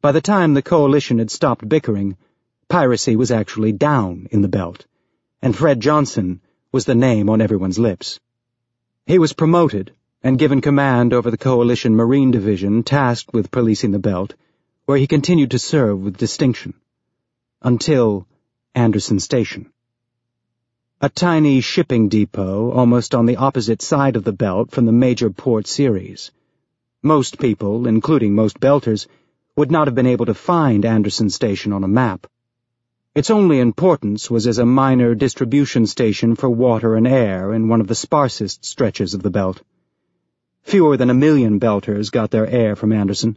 By the time the Coalition had stopped bickering, piracy was actually down in the belt, and Fred Johnson was the name on everyone's lips. He was promoted and given command over the Coalition Marine Division tasked with policing the belt, where he continued to serve with distinction. Until Anderson Station. A tiny shipping depot almost on the opposite side of the belt from the major port series. Most people, including most Belters, would not have been able to find Anderson Station on a map. Its only importance was as a minor distribution station for water and air in one of the sparsest stretches of the belt. Fewer than 1 million Belters got their air from Anderson.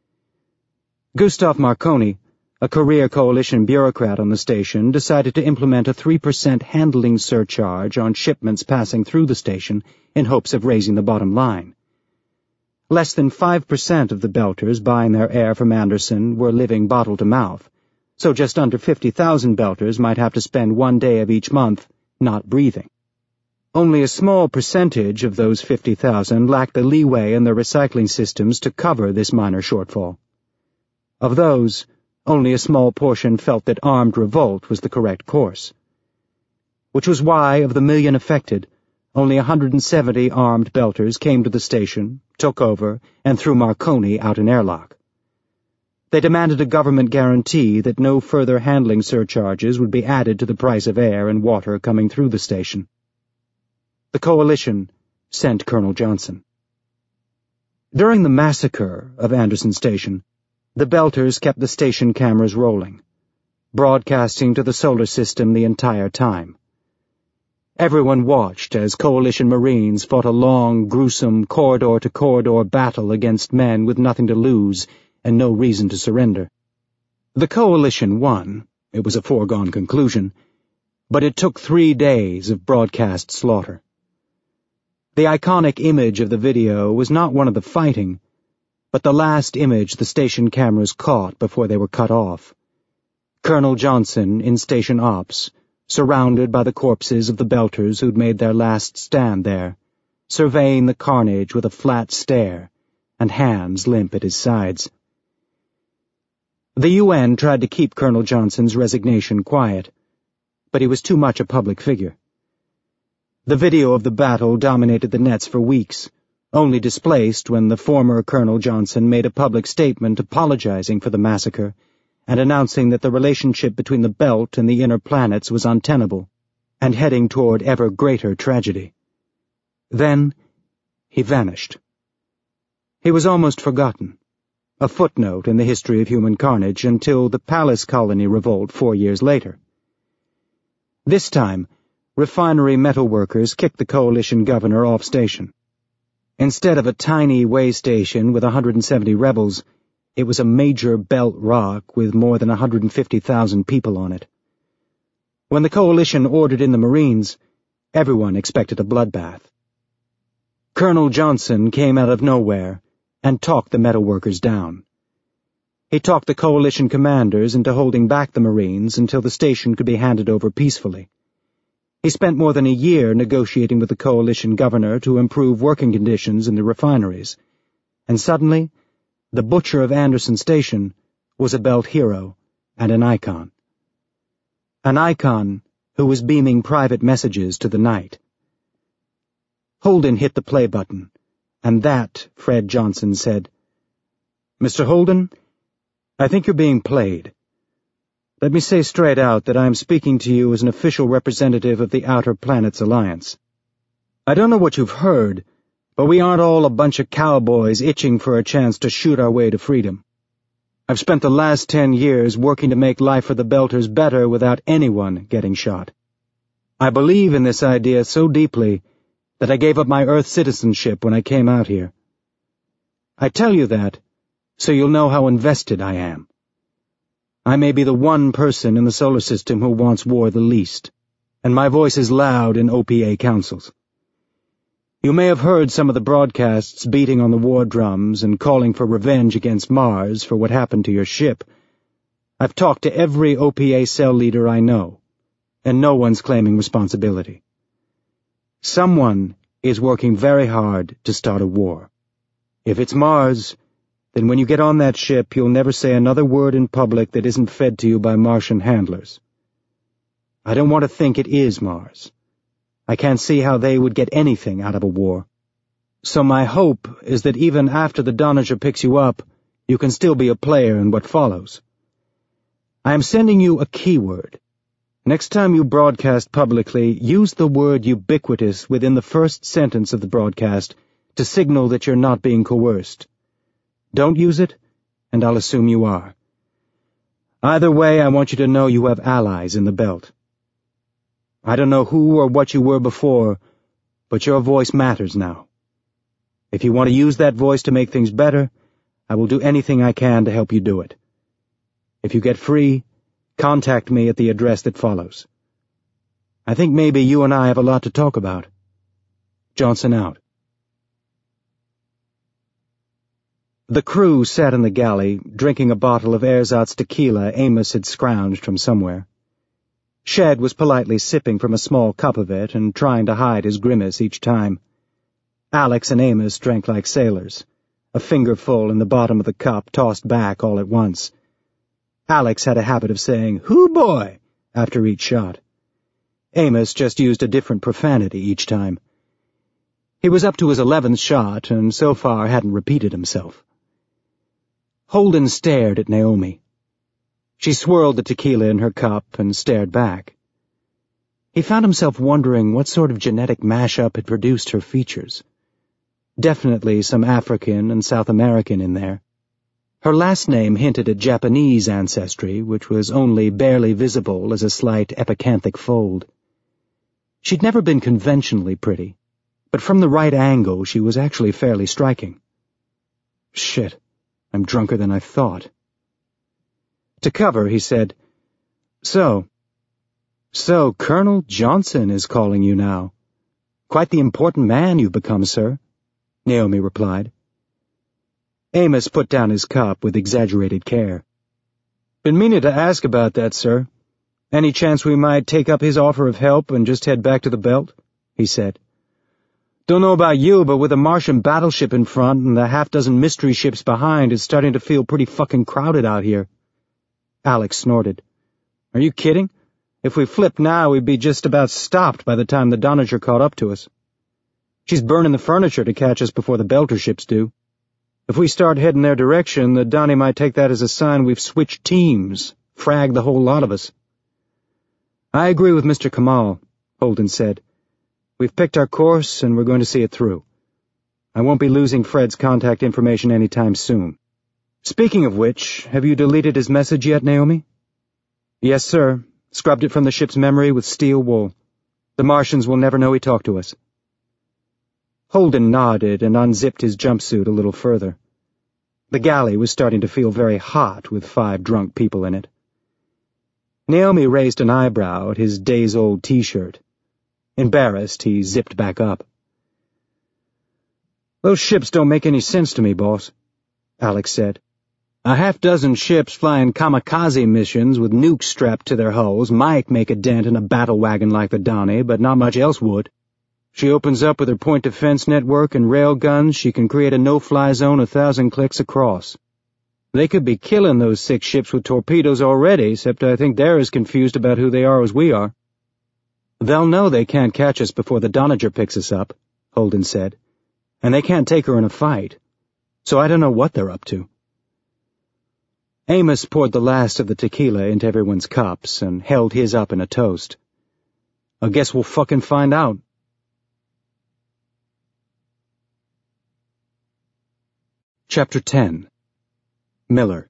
Gustav Marconi, a career Coalition bureaucrat on the station, decided to implement a 3% handling surcharge on shipments passing through the station in hopes of raising the bottom line. Less than 5% of the Belters buying their air from Anderson were living bottle to mouth, so just under 50,000 Belters might have to spend 1 day of each month not breathing. Only a small percentage of those 50,000 lacked the leeway in their recycling systems to cover this minor shortfall. Of those, only a small portion felt that armed revolt was the correct course. Which was why, of the 1 million affected, only 170 armed Belters came to the station, took over, and threw Marconi out an airlock. They demanded a government guarantee that no further handling surcharges would be added to the price of air and water coming through the station. The Coalition sent Colonel Johnson. During the massacre of Anderson Station, the Belters kept the station cameras rolling, broadcasting to the solar system the entire time. Everyone watched as Coalition Marines fought a long, gruesome, corridor-to-corridor battle against men with nothing to lose and no reason to surrender. The Coalition won, it was a foregone conclusion, but it took 3 days of broadcast slaughter. The iconic image of the video was not one of the fighting, but the last image the station cameras caught before they were cut off. Colonel Johnson in station ops, surrounded by the corpses of the Belters who'd made their last stand there, surveying the carnage with a flat stare, and hands limp at his sides. The UN tried to keep Colonel Johnson's resignation quiet, but he was too much a public figure. The video of the battle dominated the nets for weeks, only displaced when the former Colonel Johnson made a public statement apologizing for the massacre and announcing that the relationship between the belt and the inner planets was untenable and heading toward ever greater tragedy. Then he vanished. He was almost forgotten, a footnote in the history of human carnage until the Palace Colony revolt 4 years later. This time, refinery metal workers kicked the Coalition governor off station. Instead of a tiny way station with 170 rebels, it was a major belt rock with more than 150,000 people on it. When the Coalition ordered in the Marines, everyone expected a bloodbath. Colonel Johnson came out of nowhere and talked the metal workers down. He talked the Coalition commanders into holding back the Marines until the station could be handed over peacefully. He spent more than a year negotiating with the Coalition governor to improve working conditions in the refineries, and suddenly, the butcher of Anderson Station was a belt hero and an icon. An icon who was beaming private messages to the night. Holden hit the play button, and that, Fred Johnson said, "Mr. Holden, I think you're being played. Let me say straight out that I am speaking to you as an official representative of the Outer Planets Alliance. I don't know what you've heard, but we aren't all a bunch of cowboys itching for a chance to shoot our way to freedom. I've spent the last 10 years working to make life for the Belters better without anyone getting shot. I believe in this idea so deeply that I gave up my Earth citizenship when I came out here. I tell you that so you'll know how invested I am. I may be the one person in the solar system who wants war the least, and my voice is loud in OPA councils. You may have heard some of the broadcasts beating on the war drums and calling for revenge against Mars for what happened to your ship. I've talked to every OPA cell leader I know, and no one's claiming responsibility. Someone is working very hard to start a war. If it's Mars, then when you get on that ship, you'll never say another word in public that isn't fed to you by Martian handlers. I don't want to think it is Mars. I can't see how they would get anything out of a war. So my hope is that even after the Doniger picks you up, you can still be a player in what follows. I am sending you a keyword. Next time you broadcast publicly, use the word ubiquitous within the first sentence of the broadcast to signal that you're not being coerced. Don't use it, and I'll assume you are. Either way, I want you to know you have allies in the belt. I don't know who or what you were before, but your voice matters now. If you want to use that voice to make things better, I will do anything I can to help you do it. If you get free, contact me at the address that follows. I think maybe you and I have a lot to talk about. Johnson out. The crew sat in the galley, drinking a bottle of ersatz tequila Amos had scrounged from somewhere. Shed was politely sipping from a small cup of it and trying to hide his grimace each time. Alex and Amos drank like sailors, a fingerful in the bottom of the cup tossed back all at once. Alex had a habit of saying, "Hoo boy," after each shot. Amos just used a different profanity each time. He was up to his 11th shot and so far hadn't repeated himself. Holden stared at Naomi. She swirled the tequila in her cup and stared back. He found himself wondering what sort of genetic mashup had produced her features. Definitely some African and South American in there. Her last name hinted at Japanese ancestry, which was only barely visible as a slight epicanthic fold. She'd never been conventionally pretty, but from the right angle she was actually fairly striking. Shit, I'm drunker than I thought. To cover, he said, So, Colonel Johnson is calling you now. Quite the important man you've become, sir, Naomi replied. Amos put down his cup with exaggerated care. Been meaning to ask about that, sir. Any chance we might take up his offer of help and just head back to the belt? He said. Don't know about you, but with a Martian battleship in front and the half-dozen mystery ships behind, it's starting to feel pretty fucking crowded out here. Alex snorted. Are you kidding? If we flipped now, we'd be just about stopped by the time the Doniger caught up to us. She's burning the furniture to catch us before the Belter ships do. If we start heading their direction, the Donnie might take that as a sign we've switched teams, fragged the whole lot of us. I agree with Mr. Kamal, Holden said. We've picked our course, and we're going to see it through. I won't be losing Fred's contact information any time soon. Speaking of which, have you deleted his message yet, Naomi? Yes, sir. Scrubbed it from the ship's memory with steel wool. The Martians will never know he talked to us. Holden nodded and unzipped his jumpsuit a little further. The galley was starting to feel very hot with 5 drunk people in it. Naomi raised an eyebrow at his days-old T-shirt. Embarrassed, he zipped back up. Those ships don't make any sense to me, boss, Alex said. A half-dozen ships flying kamikaze missions with nukes strapped to their hulls might make a dent in a battle wagon like the Donnie, but not much else would. She opens up with her point defense network and rail guns, she can create a no-fly zone 1,000 clicks across. They could be killing those 6 ships with torpedoes already, except I think they're as confused about who they are as we are. They'll know they can't catch us before the Doniger picks us up, Holden said, and they can't take her in a fight, so I don't know what they're up to. Amos poured the last of the tequila into everyone's cups and held his up in a toast. I guess we'll fucking find out. Chapter 10. Miller.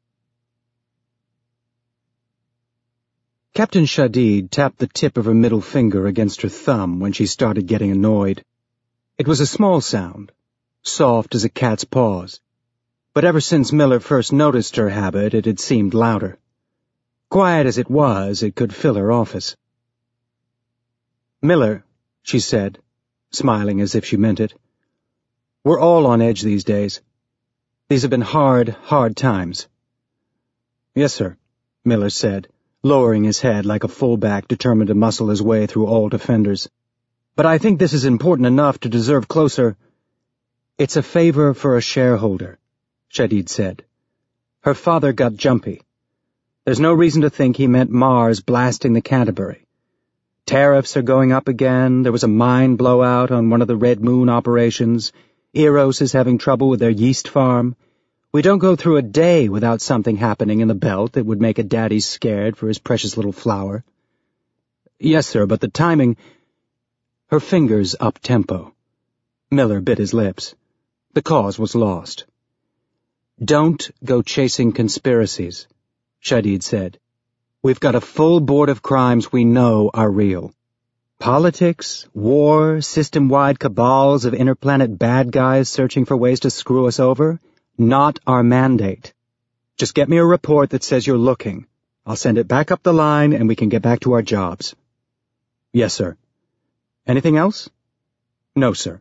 Captain Shadid tapped the tip of her middle finger against her thumb when she started getting annoyed. It was a small sound, soft as a cat's paws, but ever since Miller first noticed her habit, it had seemed louder. Quiet as it was, it could fill her office. Miller, she said, smiling as if she meant it. We're all on edge these days. These have been hard times. Yes, sir, Miller said, lowering his head like a fullback determined to muscle his way through all defenders. But I think this is important enough to deserve closer. It's a favor for a shareholder, Shadid said. Her father got jumpy. There's no reason to think he meant Mars blasting the Canterbury. Tariffs are going up again, there was a mine blowout on one of the Red Moon operations, Eros is having trouble with their yeast farm. We don't go through a day without something happening in the belt that would make a daddy scared for his precious little flower. Yes, sir, but the timing— Her fingers up-tempo. Miller bit his lips. The cause was lost. Don't go chasing conspiracies, Shadid said. We've got a full board of crimes we know are real. Politics, war, system-wide cabals of interplanet bad guys searching for ways to screw us over, not our mandate. Just get me a report that says you're looking. I'll send it back up the line and we can get back to our jobs. Yes, sir. Anything else? No, sir.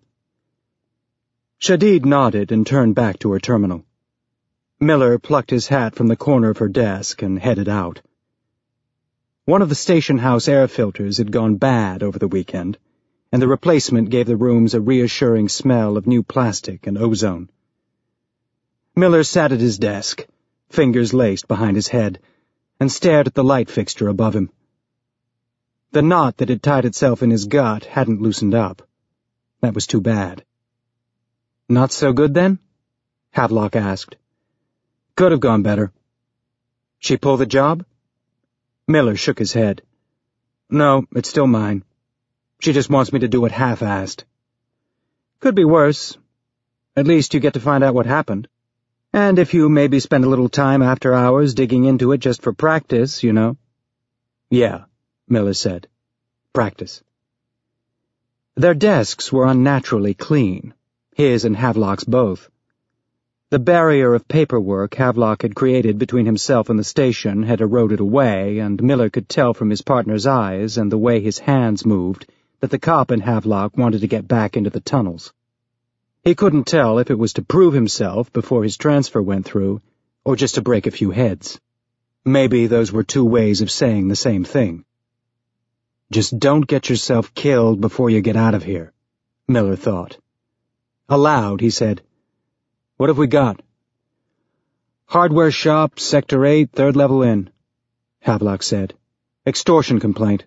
Shadid nodded and turned back to her terminal. Miller plucked his hat from the corner of her desk and headed out. One of the station house air filters had gone bad over the weekend, and the replacement gave the rooms a reassuring smell of new plastic and ozone. Miller sat at his desk, fingers laced behind his head, and stared at the light fixture above him. The knot that had tied itself in his gut hadn't loosened up. That was too bad. Not so good, then? Havelock asked. Could have gone better. She pull the job? Miller shook his head. No, it's still mine. She just wants me to do it half-assed. Could be worse. At least you get to find out what happened. And if you maybe spend a little time after hours digging into it just for practice, you know. Yeah, Miller said. Practice. Their desks were unnaturally clean, his and Havelock's both. The barrier of paperwork Havelock had created between himself and the station had eroded away, and Miller could tell from his partner's eyes and the way his hands moved that the cop in Havelock wanted to get back into the tunnels. He couldn't tell if it was to prove himself before his transfer went through, or just to break a few heads. Maybe those were two ways of saying the same thing. Just don't get yourself killed before you get out of here, Miller thought. Aloud, he said, What have we got? Hardware shop, Sector 8, third level in, Havelock said. Extortion complaint.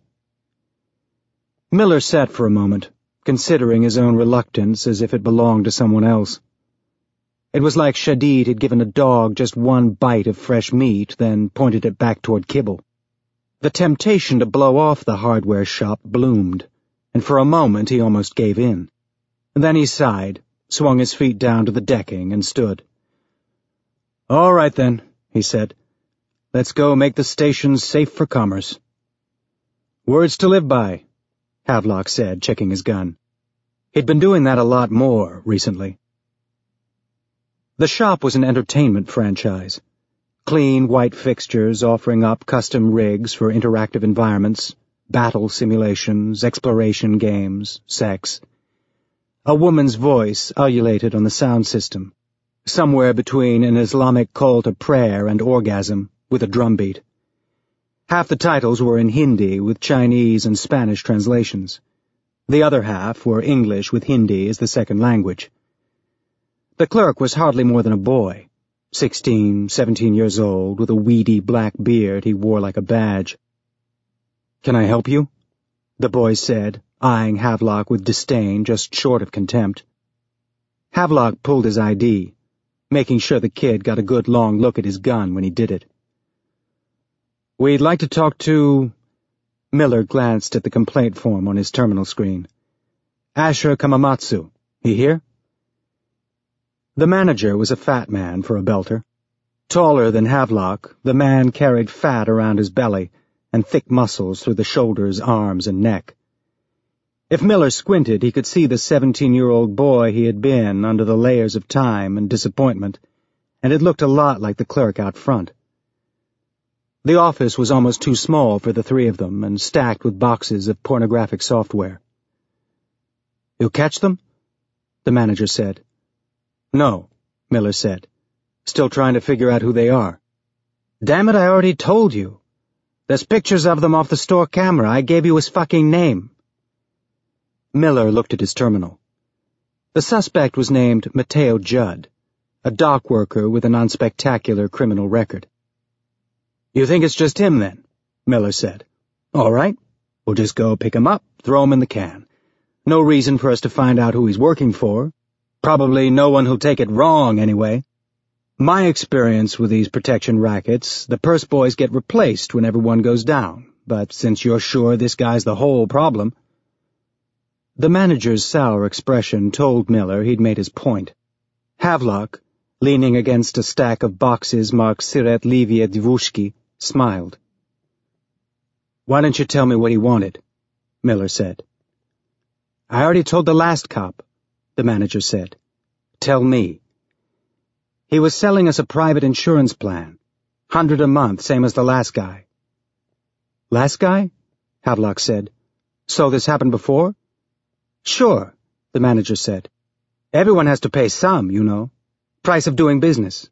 Miller sat for a moment, considering his own reluctance as if it belonged to someone else. It was like Shadid had given a dog just one bite of fresh meat, then pointed it back toward kibble. The temptation to blow off the hardware shop bloomed, and for a moment he almost gave in. Then he sighed, swung his feet down to the decking, and stood. All right, then, he said. Let's go make the station safe for commerce. Words to live by, Havelock said, checking his gun. He'd been doing that a lot more recently. The shop was an entertainment franchise. Clean white fixtures offering up custom rigs for interactive environments, battle simulations, exploration games, sex. A woman's voice ululated on the sound system, somewhere between an Islamic call to prayer and orgasm, with a drumbeat. Half the titles were in Hindi with Chinese and Spanish translations. The other half were English with Hindi as the second language. The clerk was hardly more than a boy, 16, 17 years old, with a weedy black beard he wore like a badge. Can I help you? The boy said, eyeing Havelock with disdain just short of contempt. Havelock pulled his ID, making sure the kid got a good long look at his gun when he did it. We'd like to talk to— Miller glanced at the complaint form on his terminal screen. Asher Kamamatsu, he here? The manager was a fat man for a belter. Taller than Havelock, the man carried fat around his belly and thick muscles through the shoulders, arms, and neck. If Miller squinted, he could see the 17-year-old boy he had been under the layers of time and disappointment, and it looked a lot like the clerk out front. The office was almost too small for the three of them and stacked with boxes of pornographic software. You catch them? The manager said. No, Miller said, still trying to figure out who they are. Damn it, I already told you. There's pictures of them off the store camera. I gave you his fucking name. Miller looked at his terminal. The suspect was named Mateo Judd, a dock worker with an unspectacular criminal record. "You think it's just him, then?" Miller said. "All right. We'll just go pick him up, throw him in the can. No reason for us to find out who he's working for. Probably no one who'll take it wrong, anyway. My experience with these protection rackets, the purse boys get replaced whenever one goes down, but since you're sure this guy's the whole problem—" The manager's sour expression told Miller he'd made his point. Havelock, leaning against a stack of boxes marked Siret Livia Divushki, smiled. "Why don't you tell me what he wanted?" Miller said. "I already told the last cop," the manager said. "Tell me." "He was selling us a private insurance plan. $100 a month, same as the last guy." "Last guy?" Havelock said. "So this happened before?" "Sure," the manager said. "Everyone has to pay some, you know. Price of doing business."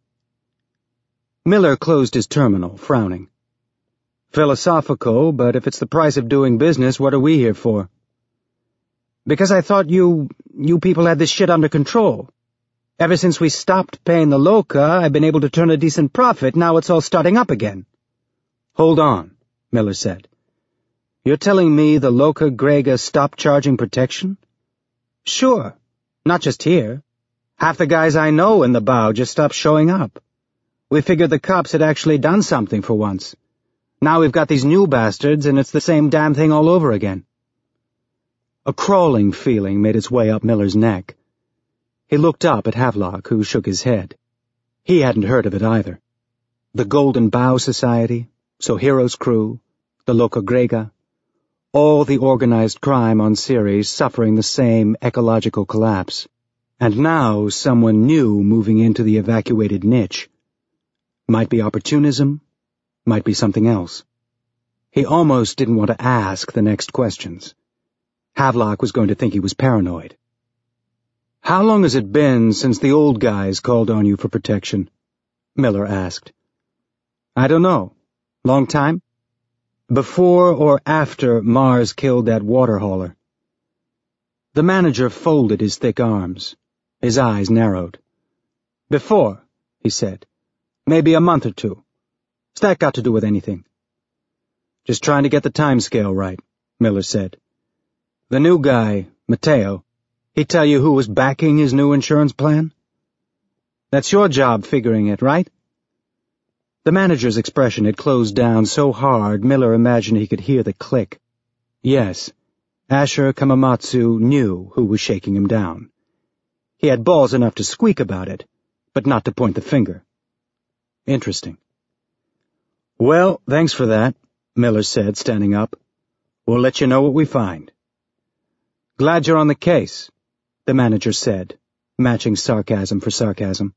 Miller closed his terminal, frowning. "Philosophical, but if it's the price of doing business, what are we here for?" "Because I thought you people had this shit under control. Ever since we stopped paying the Loca, I've been able to turn a decent profit. Now it's all starting up again." "Hold on," Miller said. "You're telling me the Loca Grega stopped charging protection?" "Sure. Not just here. Half the guys I know in the bow just stopped showing up. We figured the cops had actually done something for once. Now we've got these new bastards, and it's the same damn thing all over again." A crawling feeling made its way up Miller's neck. He looked up at Havelock, who shook his head. He hadn't heard of it either. The Golden Bow Society, Sohiro's crew, the Loca Grega, all the organized crime on Ceres suffering the same ecological collapse. And now someone new moving into the evacuated niche. Might be opportunism, might be something else. He almost didn't want to ask the next questions. Havelock was going to think he was paranoid. "How long has it been since the old guys called on you for protection?" Miller asked. "I don't know. Long time? Before or after Mars killed that water hauler?" The manager folded his thick arms. His eyes narrowed. "Before," he said. "Maybe a month or two. What's that got to do with anything?" "Just trying to get the time scale right," Miller said. "The new guy, Mateo, he tell you who was backing his new insurance plan?" "That's your job figuring it, right?" The manager's expression had closed down so hard Miller imagined he could hear the click. Yes, Asher Kamamatsu knew who was shaking him down. He had balls enough to squeak about it, but not to point the finger. Interesting. "Well, thanks for that," Miller said, standing up. "We'll let you know what we find." "Glad you're on the case," the manager said, matching sarcasm for sarcasm.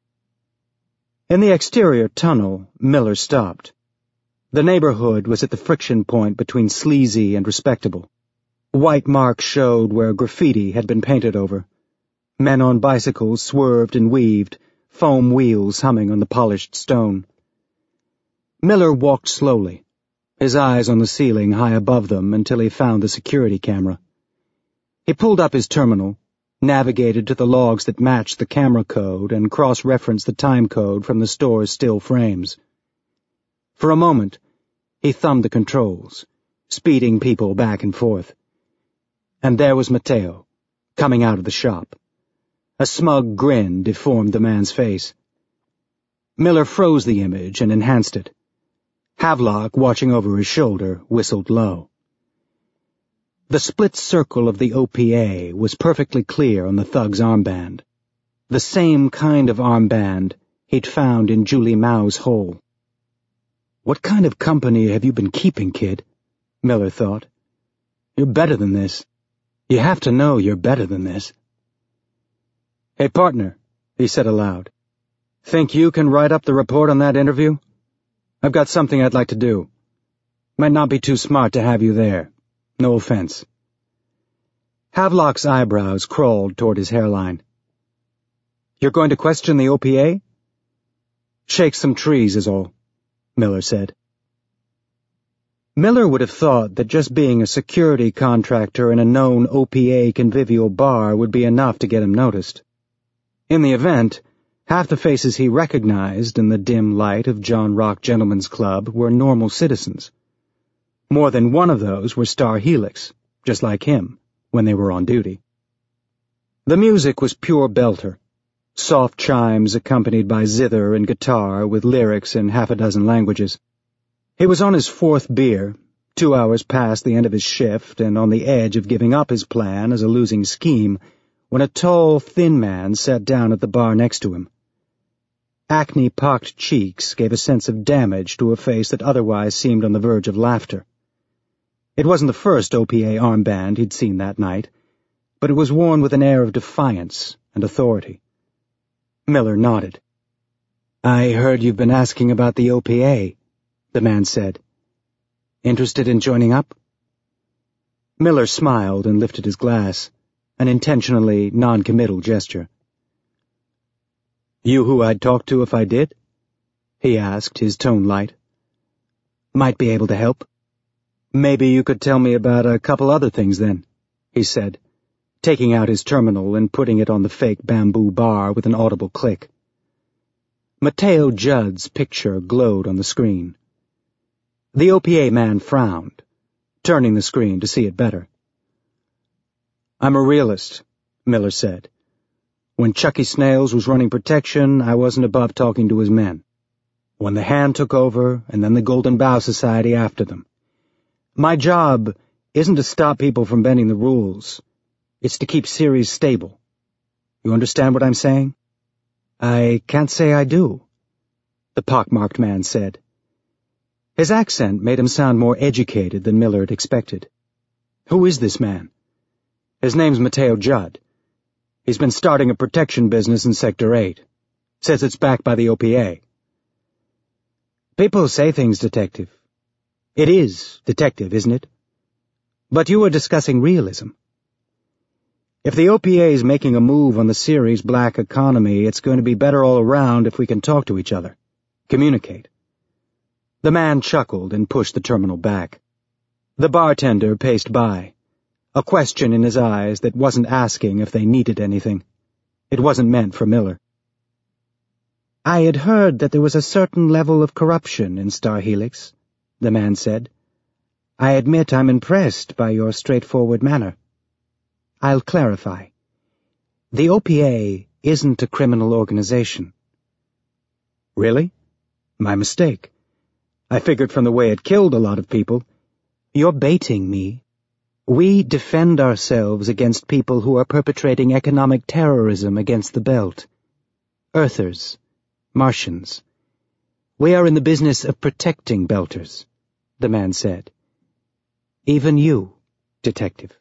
In the exterior tunnel, Miller stopped. The neighborhood was at the friction point between sleazy and respectable. White marks showed where graffiti had been painted over. Men on bicycles swerved and weaved, foam wheels humming on the polished stone. Miller walked slowly, his eyes on the ceiling high above them until he found the security camera. He pulled up his terminal, navigated to the logs that matched the camera code, and cross-referenced the time code from the store's still frames. For a moment, he thumbed the controls, speeding people back and forth. And there was Mateo, coming out of the shop. A smug grin deformed the man's face. Miller froze the image and enhanced it. Havelock, watching over his shoulder, whistled low. The split circle of the OPA was perfectly clear on the thug's armband. The same kind of armband he'd found in Julie Mao's hole. "What kind of company have you been keeping, kid?" Miller thought. "You're better than this. You have to know you're better than this." "Hey, partner," he said aloud. "Think you can write up the report on that interview? I've got something I'd like to do. Might not be too smart to have you there. No offense." Havelock's eyebrows crawled toward his hairline. "You're going to question the OPA?" "Shake some trees is all," Miller said. Miller would have thought that just being a security contractor in a known OPA convivial bar would be enough to get him noticed. In the event, Half the faces he recognized in the dim light of John Rock Gentlemen's Club were normal citizens. More than one of those were Star Helix, just like him, when they were on duty. The music was pure belter, soft chimes accompanied by zither and guitar with lyrics in half a dozen languages. He was on his fourth beer, 2 hours past the end of his shift and on the edge of giving up his plan as a losing scheme, when a tall, thin man sat down at the bar next to him. Acne-pocked cheeks gave a sense of damage to a face that otherwise seemed on the verge of laughter. It wasn't the first OPA armband he'd seen that night, but it was worn with an air of defiance and authority. Miller nodded. "I heard you've been asking about the OPA," the man said. "Interested in joining up?" Miller smiled and lifted his glass, an intentionally non-committal gesture. "You who I'd talk to if I did?" he asked, his tone light. "Might be able to help." "Maybe you could tell me about a couple other things then," he said, taking out his terminal and putting it on the fake bamboo bar with an audible click. Mateo Judd's picture glowed on the screen. The OPA man frowned, turning the screen to see it better. "I'm a realist," Miller said. "When Chucky Snails was running protection, I wasn't above talking to his men. When the Hand took over, and then the Golden Bough Society after them. My job isn't to stop people from bending the rules. It's to keep Ceres stable. You understand what I'm saying?" "I can't say I do," the pockmarked man said. His accent made him sound more educated than Miller had expected. "Who is this man?" "His name's Mateo Judd. He's been starting a protection business in Sector 8. Says it's backed by the OPA." "People say things, Detective. It is detective, isn't it? But you were discussing realism. If the OPA is making a move on the Ceres black economy, it's going to be better all around if we can talk to each other. Communicate." The man chuckled and pushed the terminal back. The bartender paced by, a question in his eyes that wasn't asking if they needed anything. It wasn't meant for Miller. "I had heard that there was a certain level of corruption in Star Helix," the man said. "I admit I'm impressed by your straightforward manner. I'll clarify. The OPA isn't a criminal organization." "Really? My mistake. I figured from the way it killed a lot of people." "You're baiting me. We defend ourselves against people who are perpetrating economic terrorism against the Belt. Earthers, Martians. We are in the business of protecting Belters," the man said. "Even you, Detective."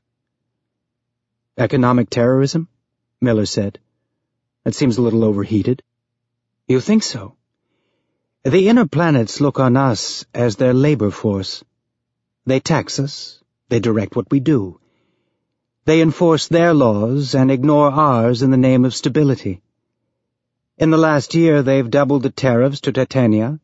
"Economic terrorism?" Miller said. "That seems a little overheated." "You think so? The inner planets look on us as their labor force. They tax us, they direct what we do. They enforce their laws and ignore ours in the name of stability. In the last year they've doubled the tariffs to Titania,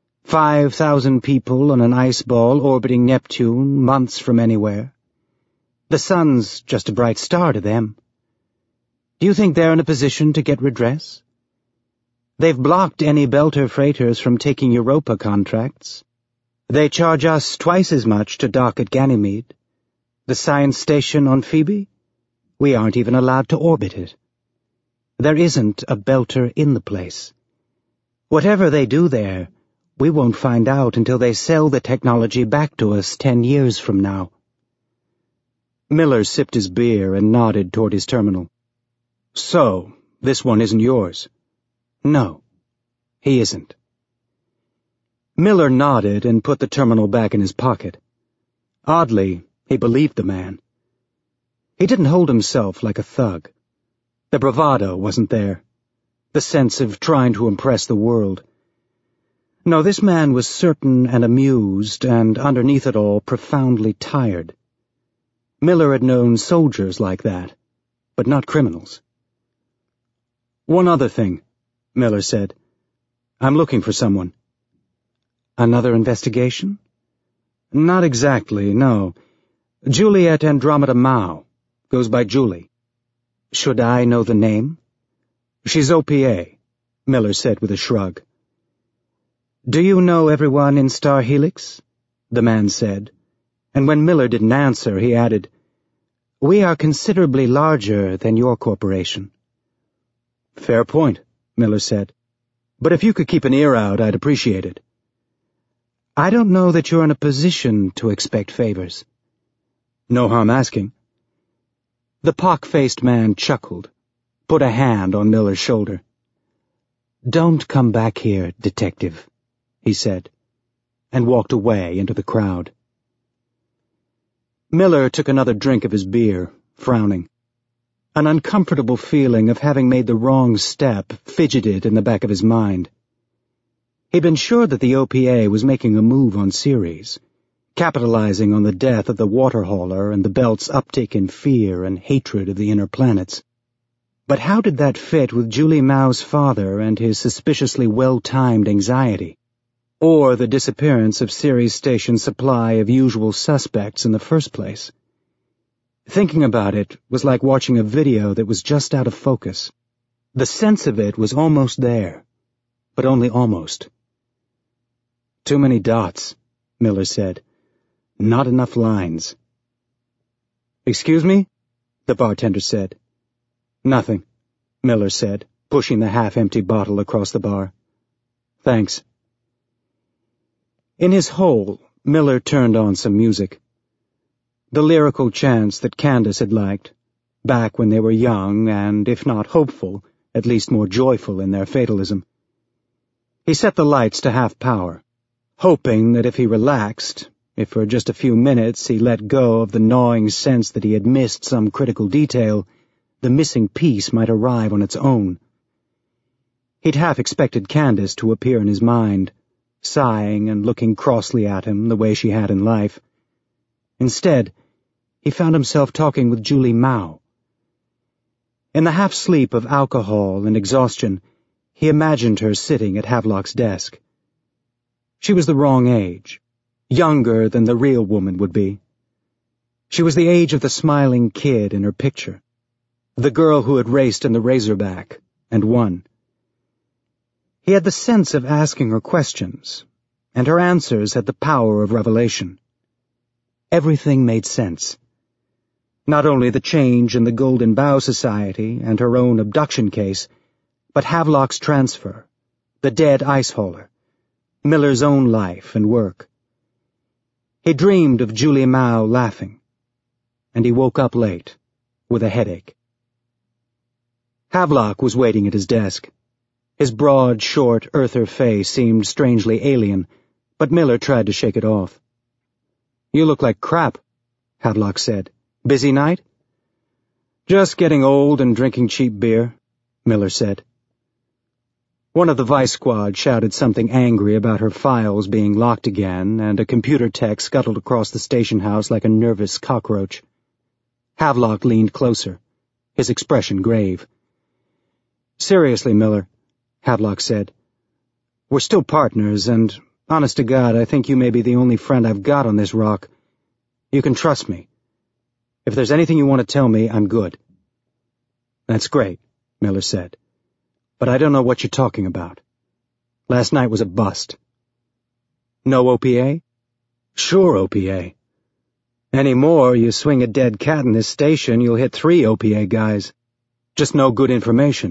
5,000 people on an ice ball orbiting Neptune months from anywhere. The sun's just a bright star to them. Do you think they're in a position to get redress? They've blocked any Belter freighters from taking Europa contracts. They charge us twice as much to dock at Ganymede. The science station on Phoebe? We aren't even allowed to orbit it. There isn't a Belter in the place. Whatever they do there, we won't find out until they sell the technology back to us 10 years from now." Miller sipped his beer and nodded toward his terminal. "So, this one isn't yours?" "No, he isn't." Miller nodded and put the terminal back in his pocket. Oddly, he believed the man. He didn't hold himself like a thug. The bravado wasn't there, the sense of trying to impress the world. No, this man was certain and amused and, underneath it all, profoundly tired. Miller had known soldiers like that, but not criminals. "One other thing," Miller said. "I'm looking for someone." "Another investigation?" "Not exactly, no. Juliet Andromeda Mao. Goes by Julie." "Should I know the name?" "She's OPA. Miller said with a shrug. "Do you know everyone in Star Helix?" the man said, and when Miller didn't answer, he added, "We are considerably larger than your corporation." "Fair point," Miller said. "But if you could keep an ear out, I'd appreciate it." "I don't know that you're in a position to expect favors." "No harm asking." The pock-faced man chuckled, put a hand on Miller's shoulder. "Don't come back here, detective," he said, and walked away into the crowd. Miller took another drink of his beer, frowning. An uncomfortable feeling of having made the wrong step fidgeted in the back of his mind. He'd been sure that the OPA was making a move on Ceres, capitalizing on the death of the water hauler and the Belt's uptick in fear and hatred of the inner planets. But how did that fit with Julie Mao's father and his suspiciously well-timed anxiety? Or the disappearance of Ceres Station's supply of usual suspects in the first place? Thinking about it was like watching a video that was just out of focus. The sense of it was almost there, but only almost. "Too many dots," Miller said. "Not enough lines." "Excuse me?" the bartender said. "Nothing," Miller said, pushing the half-empty bottle across the bar. "Thanks." In his hole, Miller turned on some music. The lyrical chants that Candace had liked, back when they were young and, if not hopeful, at least more joyful in their fatalism. He set the lights to half power, hoping that if he relaxed, if for just a few minutes he let go of the gnawing sense that he had missed some critical detail, the missing piece might arrive on its own. He'd half expected Candace to appear in his mind, sighing and looking crossly at him the way she had in life. Instead, he found himself talking with Julie Mao. In the half-sleep of alcohol and exhaustion, he imagined her sitting at Havelock's desk. She was the wrong age, younger than the real woman would be. She was the age of the smiling kid in her picture, the girl who had raced in the Razorback and won. He had the sense of asking her questions, and her answers had the power of revelation. Everything made sense. Not only the change in the Golden Bough Society and her own abduction case, but Havelock's transfer, the dead ice hauler, Miller's own life and work. He dreamed of Julie Mao laughing, and he woke up late, with a headache. Havelock was waiting at his desk. His broad, short, earther face seemed strangely alien, but Miller tried to shake it off. "You look like crap," Havelock said. "Busy night?" "Just getting old and drinking cheap beer," Miller said. One of the Vice Squad shouted something angry about her files being locked again, and a computer tech scuttled across the station house like a nervous cockroach. Havelock leaned closer, his expression grave. "Seriously, Miller," Havelock said. "We're still partners, and, honest to God, I think you may be the only friend I've got on this rock. You can trust me. If there's anything you want to tell me, I'm good." "That's great," Miller said. "But I don't know what you're talking about. Last night was a bust." "No OPA?" "Sure OPA. Any more, you swing a dead cat in this station, you'll hit 3 OPA guys. Just no good information."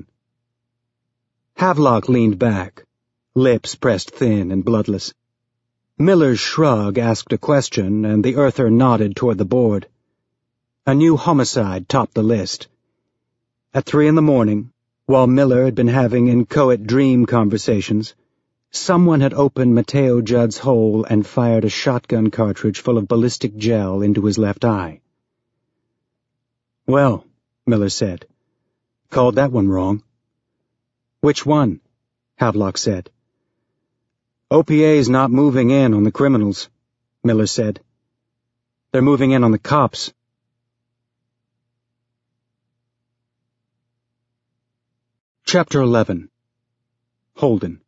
Havelock leaned back, lips pressed thin and bloodless. Miller's shrug asked a question, and the earther nodded toward the board. A new homicide topped the list. At 3 a.m, while Miller had been having inchoate dream conversations, someone had opened Mateo Judd's hole and fired a shotgun cartridge full of ballistic gel into his left eye. "Well," Miller said, "called that one wrong." "Which one?" Havelock said. "OPA's not moving in on the criminals," Miller said. "They're moving in on the cops." Chapter 11. Holden.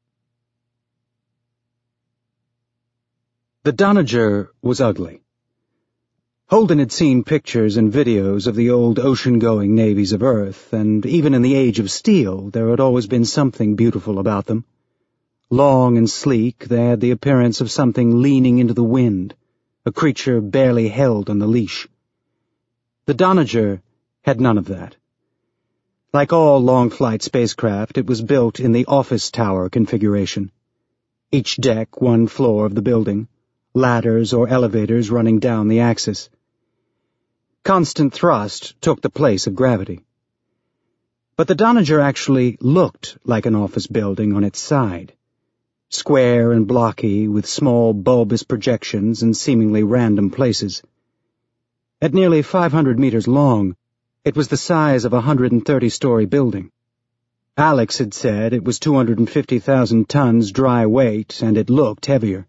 The Donager was ugly. Holden had seen pictures and videos of the old ocean-going navies of Earth, and even in the Age of Steel there had always been something beautiful about them. Long and sleek, they had the appearance of something leaning into the wind, a creature barely held on the leash. The Doniger had none of that. Like all long-flight spacecraft, it was built in the office tower configuration. Each deck one floor of the building, ladders or elevators running down the axis. Constant thrust took the place of gravity. But the Doniger actually looked like an office building on its side, square and blocky with small bulbous projections in seemingly random places. At nearly 500 meters long, it was the size of a 130-story building. Alex had said it was 250,000 tons dry weight, and it looked heavier.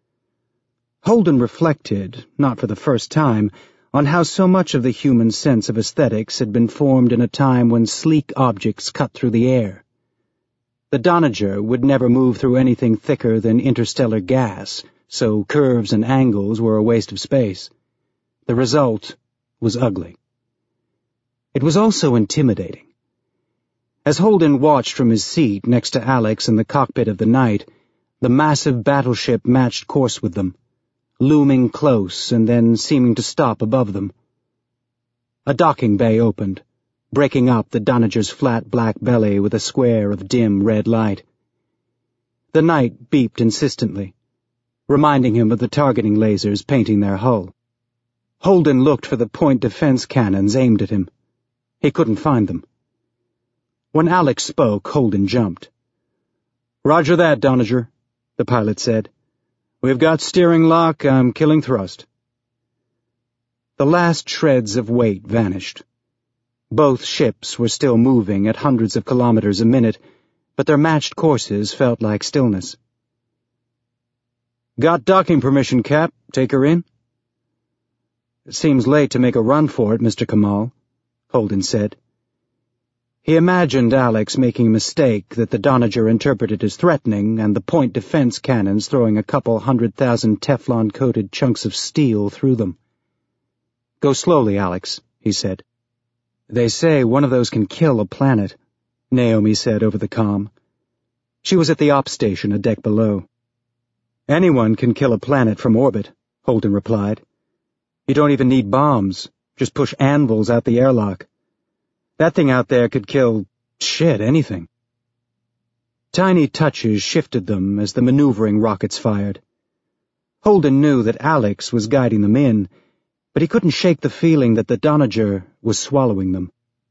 Holden reflected, not for the first time, on how so much of the human sense of aesthetics had been formed in a time when sleek objects cut through the air. The Doniger would never move through anything thicker than interstellar gas, so curves and angles were a waste of space. The result was ugly. It was also intimidating. As Holden watched from his seat next to Alex in the cockpit of the Knight, the massive battleship matched course with them, looming close and then seeming to stop above them. A docking bay opened, breaking up the Doniger's flat black belly with a square of dim red light. The Knight beeped insistently, reminding him of the targeting lasers painting their hull. Holden looked for the point defense cannons aimed at him. He couldn't find them. When Alex spoke, Holden jumped. "Roger that, Doniger," the pilot said. "We've got steering lock, I'm killing thrust." The last shreds of weight vanished. Both ships were still moving at hundreds of kilometers a minute, but their matched courses felt like stillness. "Got docking permission, Cap. Take her in?" "It seems late to make a run for it, Mr. Kamal," Holden said. He imagined Alex making a mistake that the Doniger interpreted as threatening and the point defense cannons throwing a couple 100,000 Teflon-coated chunks of steel through them. "Go slowly, Alex," he said. "They say one of those can kill a planet," Naomi said over the comm. She was at the ops station a deck below. "Anyone can kill a planet from orbit," Holden replied. "You don't even need bombs. Just push anvils out the airlock. That thing out there could kill, anything." Tiny touches shifted them as the maneuvering rockets fired. Holden knew that Alex was guiding them in, but he couldn't shake the feeling that the Doniger was swallowing them.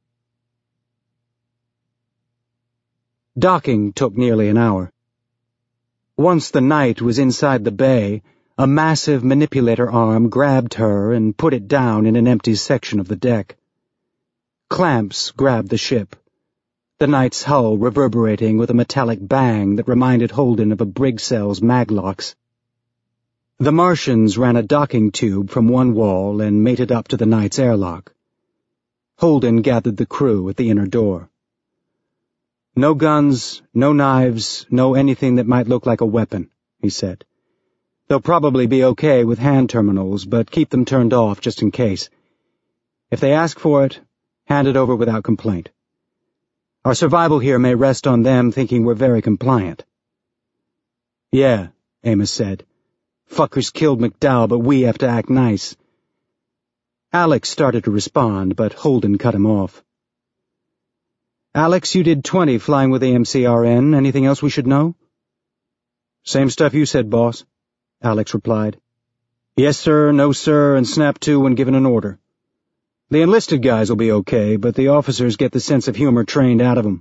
Docking took nearly an hour. Once the Knight was inside the bay, a massive manipulator arm grabbed her and put it down in an empty section of the deck. Clamps grabbed the ship, the Knight's hull reverberating with a metallic bang that reminded Holden of a Briggsell's maglocks. The Martians ran a docking tube from one wall and mated up to the Knight's airlock. Holden gathered the crew at the inner door. "No guns, no knives, no anything that might look like a weapon," he said. "They'll probably be okay with hand terminals, but keep them turned off just in case. If they ask for it, hand it over without complaint. Our survival here may rest on them thinking we're very compliant." "Yeah," Amos said. "Fuckers killed McDowell, but we have to act nice." Alex started to respond, but Holden cut him off. "Alex, you did 20 flying with the MCRN. Anything else we should know?" "Same stuff you said, boss," Alex replied. "Yes, sir, no, sir, and snap to when given an order. The enlisted guys will be okay, but the officers get the sense of humor trained out of them."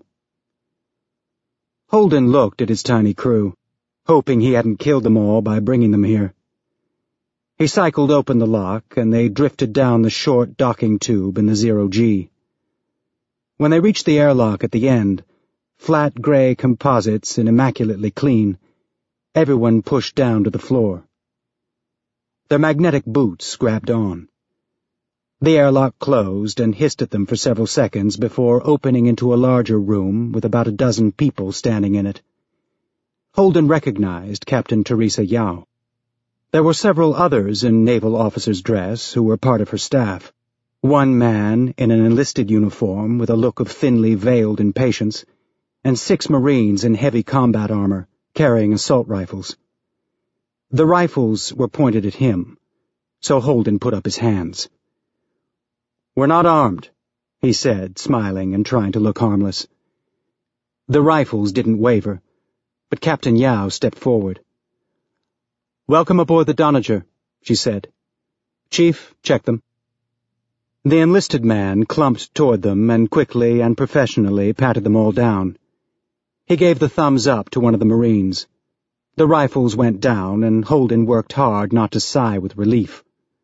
Holden looked at his tiny crew, hoping he hadn't killed them all by bringing them here. He cycled open the lock, and they drifted down the short docking tube in the 0G. When they reached the airlock at the end, flat gray composites and immaculately clean, everyone pushed down to the floor. Their magnetic boots grabbed on. The airlock closed and hissed at them for several seconds before opening into a larger room with about a dozen people standing in it. Holden recognized Captain Teresa Yao. There were several others in naval officer's dress who were part of her staff. One man in an enlisted uniform with a look of thinly veiled impatience, and 6 Marines in heavy combat armor, carrying assault rifles. The rifles were pointed at him, so Holden put up his hands. "We're not armed," he said, smiling and trying to look harmless. The rifles didn't waver, but Captain Yao stepped forward. "Welcome aboard the Doniger," she said. "Chief, check them." The enlisted man clumped toward them and quickly and professionally patted them all down. He gave the thumbs up to one of the Marines. The rifles went down, and Holden worked hard not to sigh with relief.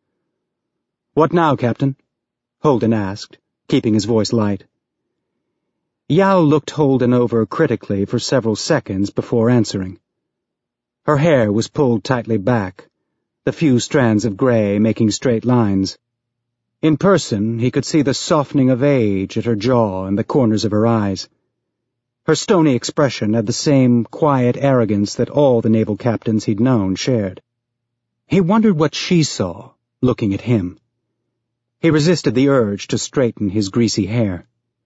"What now, Captain?" Holden asked, keeping his voice light. Yao looked Holden over critically for several seconds before answering. Her hair was pulled tightly back, the few strands of gray making straight lines. In person, he could see the softening of age at her jaw and the corners of her eyes. Her stony expression had the same quiet arrogance that all the naval captains he'd known shared. He wondered what she saw, looking at him. He resisted the urge to straighten his greasy hair.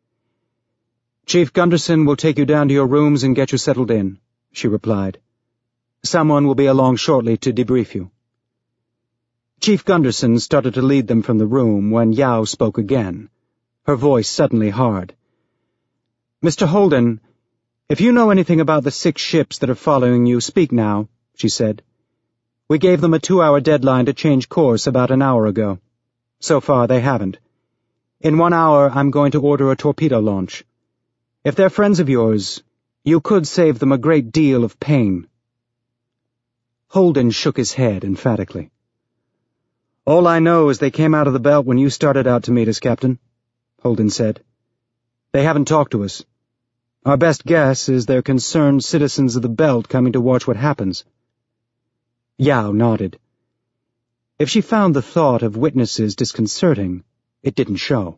"Chief Gunderson will take you down to your rooms and get you settled in," she replied. "Someone will be along shortly to debrief you." Chief Gunderson started to lead them from the room when Yao spoke again, her voice suddenly hard. "Mr. Holden, if you know anything about the 6 ships that are following you, speak now," she said. "We gave them a 2-hour deadline to change course about an hour ago. So far, they haven't. In 1 hour, I'm going to order a torpedo launch. If they're friends of yours, you could save them a great deal of pain." Holden shook his head emphatically. "All I know is they came out of the belt when you started out to meet us, Captain," Holden said. "They haven't talked to us. Our best guess is they're concerned citizens of the belt coming to watch what happens." Yao nodded. If she found the thought of witnesses disconcerting, it didn't show.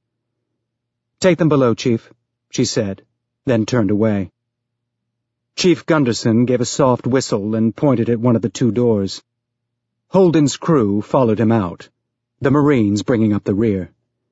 "Take them below, Chief," she said, then turned away. Chief Gunderson gave a soft whistle and pointed at one of the 2 doors. Holden's crew followed him out, the Marines bringing up the rear.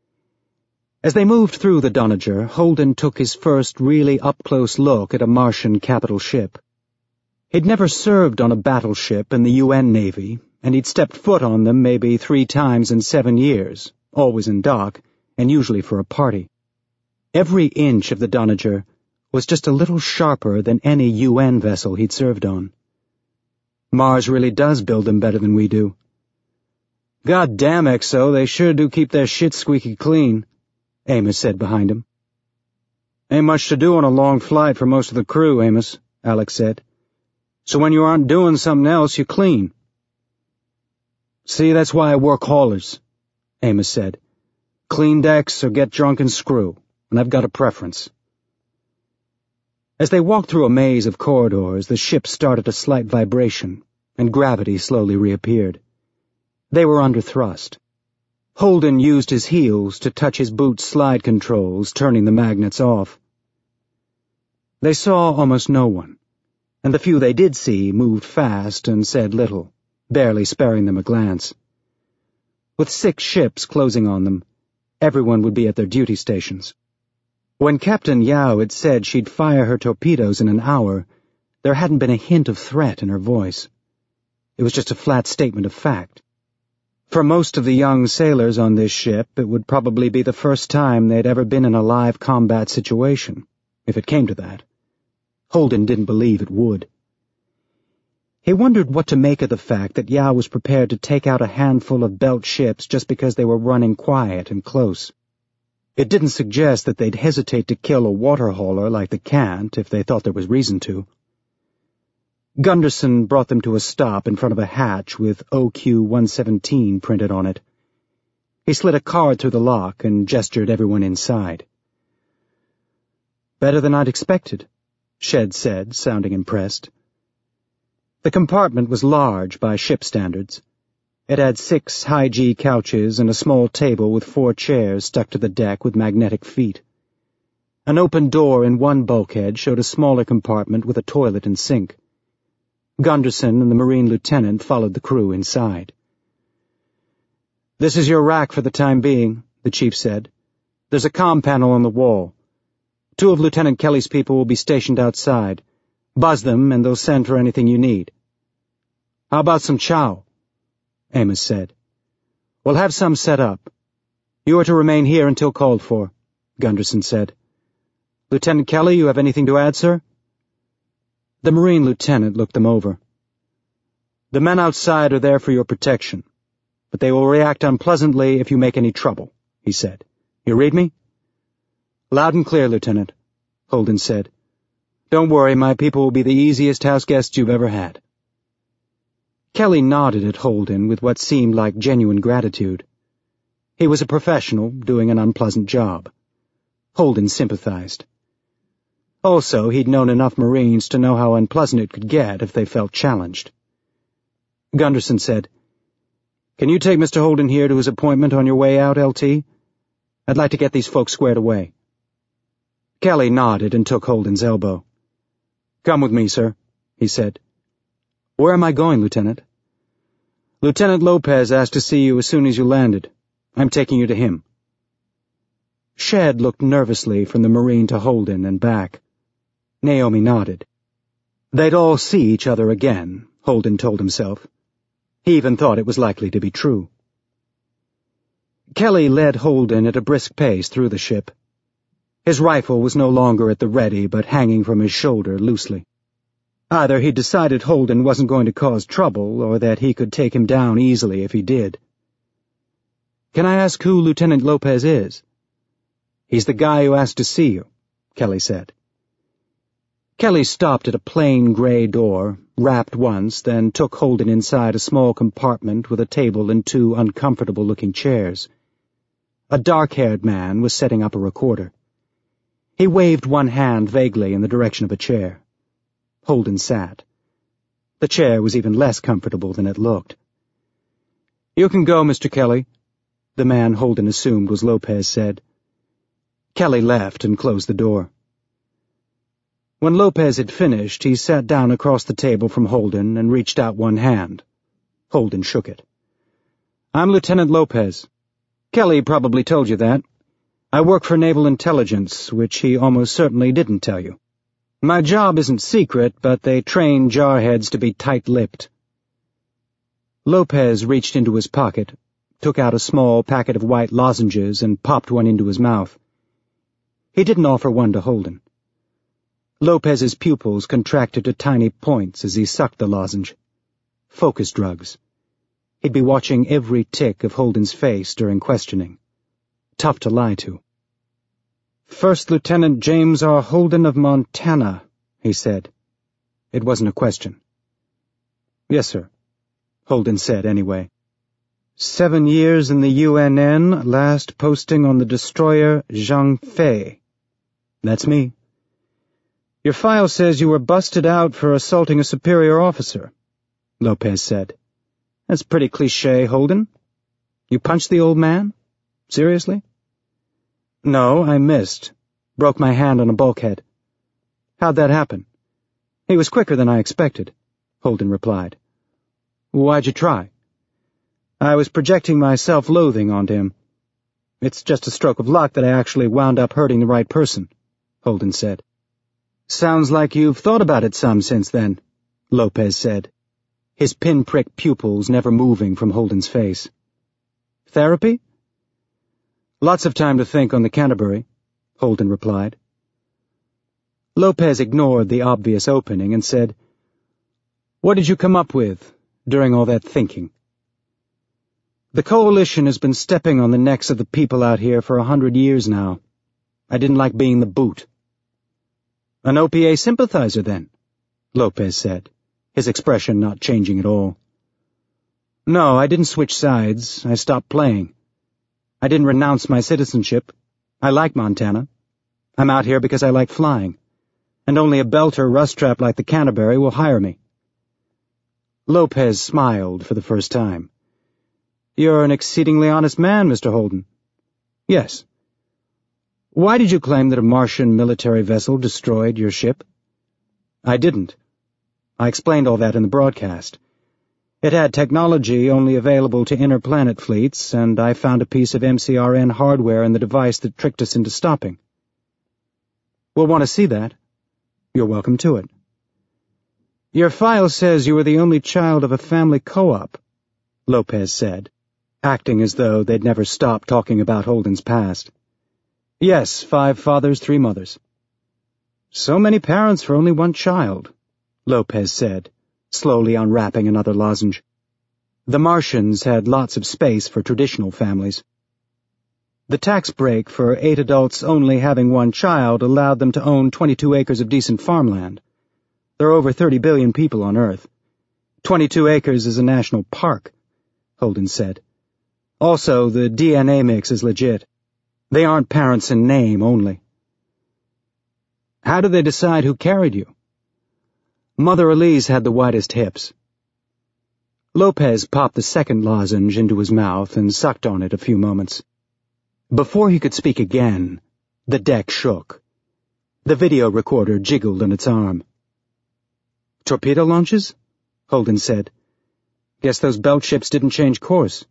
As they moved through the Doniger, Holden took his first really up-close look at a Martian capital ship. He'd never served on a battleship in the UN Navy, and he'd stepped foot on them maybe 3 times in 7 years, always in dock, and usually for a party. Every inch of the Doniger was just a little sharper than any UN vessel he'd served on. Mars really does build them better than we do. "God damn, XO, they sure do keep their shit squeaky clean," Amos said behind him. "Ain't much to do on a long flight for most of the crew, Amos," Alex said. "So when you aren't doing something else, you clean." "See, that's why I work haulers," Amos said. "Clean decks or get drunk and screw, and I've got a preference." As they walked through a maze of corridors, the ship started a slight vibration, and gravity slowly reappeared. They were under thrust. Holden used his heels to touch his boot's slide controls, turning the magnets off. They saw almost no one, and the few they did see moved fast and said little, barely sparing them a glance. With 6 ships closing on them, everyone would be at their duty stations. When Captain Yao had said she'd fire her torpedoes in an hour, there hadn't been a hint of threat in her voice. It was just a flat statement of fact. For most of the young sailors on this ship, it would probably be the first time they'd ever been in a live combat situation, if it came to that. Holden didn't believe it would. He wondered what to make of the fact that Yao was prepared to take out a handful of belt ships just because they were running quiet and close. It didn't suggest that they'd hesitate to kill a water hauler like the Cant if they thought there was reason to. Gunderson brought them to a stop in front of a hatch with OQ-117 printed on it. He slid a card through the lock and gestured everyone inside. "Better than I'd expected," Shed said, sounding impressed. The compartment was large by ship standards. It had 6 high-G couches and a small table with 4 chairs stuck to the deck with magnetic feet. An open door in one bulkhead showed a smaller compartment with a toilet and sink. Gunderson and the Marine lieutenant followed the crew inside. "This is your rack for the time being," the chief said. "There's a comm panel on the wall. 2 of Lieutenant Kelly's people will be stationed outside. Buzz them, and they'll send for anything you need." "How about some chow?" Amos said. "We'll have some set up. You are to remain here until called for," Gunderson said. "Lieutenant Kelly, you have anything to add, sir?" The Marine lieutenant looked them over. "The men outside are there for your protection, but they will react unpleasantly if you make any trouble," he said. "You read me?" "Loud and clear, Lieutenant," Holden said. "Don't worry, my people will be the easiest house guests you've ever had." Kelly nodded at Holden with what seemed like genuine gratitude. He was a professional doing an unpleasant job. Holden sympathized. Also, he'd known enough Marines to know how unpleasant it could get if they felt challenged. Gunderson said, "Can you take Mr. Holden here to his appointment on your way out, LT? I'd like to get these folks squared away." Kelly nodded and took Holden's elbow. "Come with me, sir," he said. "Where am I going, Lieutenant?" "Lieutenant Lopez asked to see you as soon as you landed. I'm taking you to him." Shedd looked nervously from the Marine to Holden and back. Naomi nodded. They'd all see each other again, Holden told himself. He even thought it was likely to be true. Kelly led Holden at a brisk pace through the ship. His rifle was no longer at the ready, but hanging from his shoulder loosely. Either he'd decided Holden wasn't going to cause trouble, or that he could take him down easily if he did. "Can I ask who Lieutenant Lopez is?" "He's the guy who asked to see you," Kelly said. Kelly stopped at a plain gray door, rapped once, then took Holden inside a small compartment with a table and 2 uncomfortable-looking chairs. A dark-haired man was setting up a recorder. He waved one hand vaguely in the direction of a chair. Holden sat. The chair was even less comfortable than it looked. "You can go, Mr. Kelly," the man Holden assumed was Lopez said. Kelly left and closed the door. When Lopez had finished, he sat down across the table from Holden and reached out one hand. Holden shook it. "I'm Lieutenant Lopez. Kelly probably told you that. I work for Naval Intelligence, which he almost certainly didn't tell you. My job isn't secret, but they train jarheads to be tight-lipped." Lopez reached into his pocket, took out a small packet of white lozenges and popped one into his mouth. He didn't offer one to Holden. Lopez's pupils contracted to tiny points as he sucked the lozenge. Focus drugs. He'd be watching every tick of Holden's face during questioning. Tough to lie to. "First Lieutenant James R. Holden of Montana," he said. It wasn't a question. "Yes, sir," Holden said anyway. 7 years in the UNN, last posting on the destroyer Zhang Fei." "That's me." "Your file says you were busted out for assaulting a superior officer," Lopez said. "That's pretty cliché, Holden. You punched the old man? Seriously?" "No, I missed. Broke my hand on a bulkhead." "How'd that happen?" "He was quicker than I expected," Holden replied. "Why'd you try?" "I was projecting my self-loathing onto him. It's just a stroke of luck that I actually wound up hurting the right person," Holden said. "Sounds like you've thought about it some since then," Lopez said, his pinprick pupils never moving from Holden's face. "Therapy?" "Lots of time to think on the Canterbury," Holden replied. Lopez ignored the obvious opening and said, "What did you come up with during all that thinking?" "The Coalition has been stepping on the necks of the people out here for 100 years now. I didn't like being the boot." "An OPA sympathizer, then?" Lopez said, his expression not changing at all. "No, I didn't switch sides. I stopped playing. I didn't renounce my citizenship. I like Montana. I'm out here because I like flying, and only a belter rust trap like the Canterbury will hire me." Lopez smiled for the first time. "You're an exceedingly honest man, Mr. Holden." "Yes." "Why did you claim that a Martian military vessel destroyed your ship?" "I didn't." I explained all that in the broadcast. It had technology only available to inter-planet fleets, and I found a piece of MCRN hardware in the device that tricked us into stopping. We'll want to see that. You're welcome to it. Your file says you were the only child of a family co-op, Lopez said, acting as though they'd never stopped talking about Holden's past. Yes, 5 fathers, 3 mothers. So many parents for only one child, Lopez said, slowly unwrapping another lozenge. The Martians had lots of space for traditional families. The tax break for 8 adults only having 1 child allowed them to own 22 acres of decent farmland. There are over 30 billion people on Earth. 22 acres is a national park, Holden said. Also, the DNA mix is legit. They aren't parents in name only. How did they decide who carried you? Mother Elise had the widest hips. Lopez popped the second lozenge into his mouth and sucked on it a few moments. Before he could speak again, the deck shook. The video recorder jiggled in its arm. Torpedo launches? Holden said. Guess those belt ships didn't change course.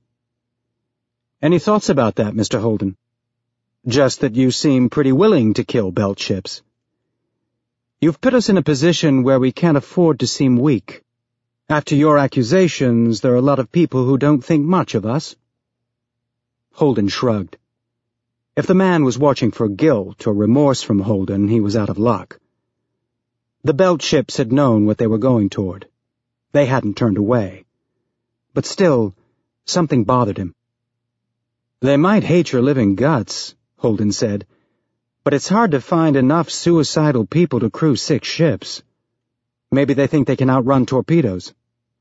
Any thoughts about that, Mr. Holden? Just that you seem pretty willing to kill belt ships. You've put us in a position where we can't afford to seem weak. After your accusations, there are a lot of people who don't think much of us. Holden shrugged. If the man was watching for guilt or remorse from Holden, he was out of luck. The belt ships had known what they were going toward. They hadn't turned away. But still, something bothered him. They might hate your living guts, Holden said, but it's hard to find enough suicidal people to crew 6 ships. Maybe they think they can outrun torpedoes.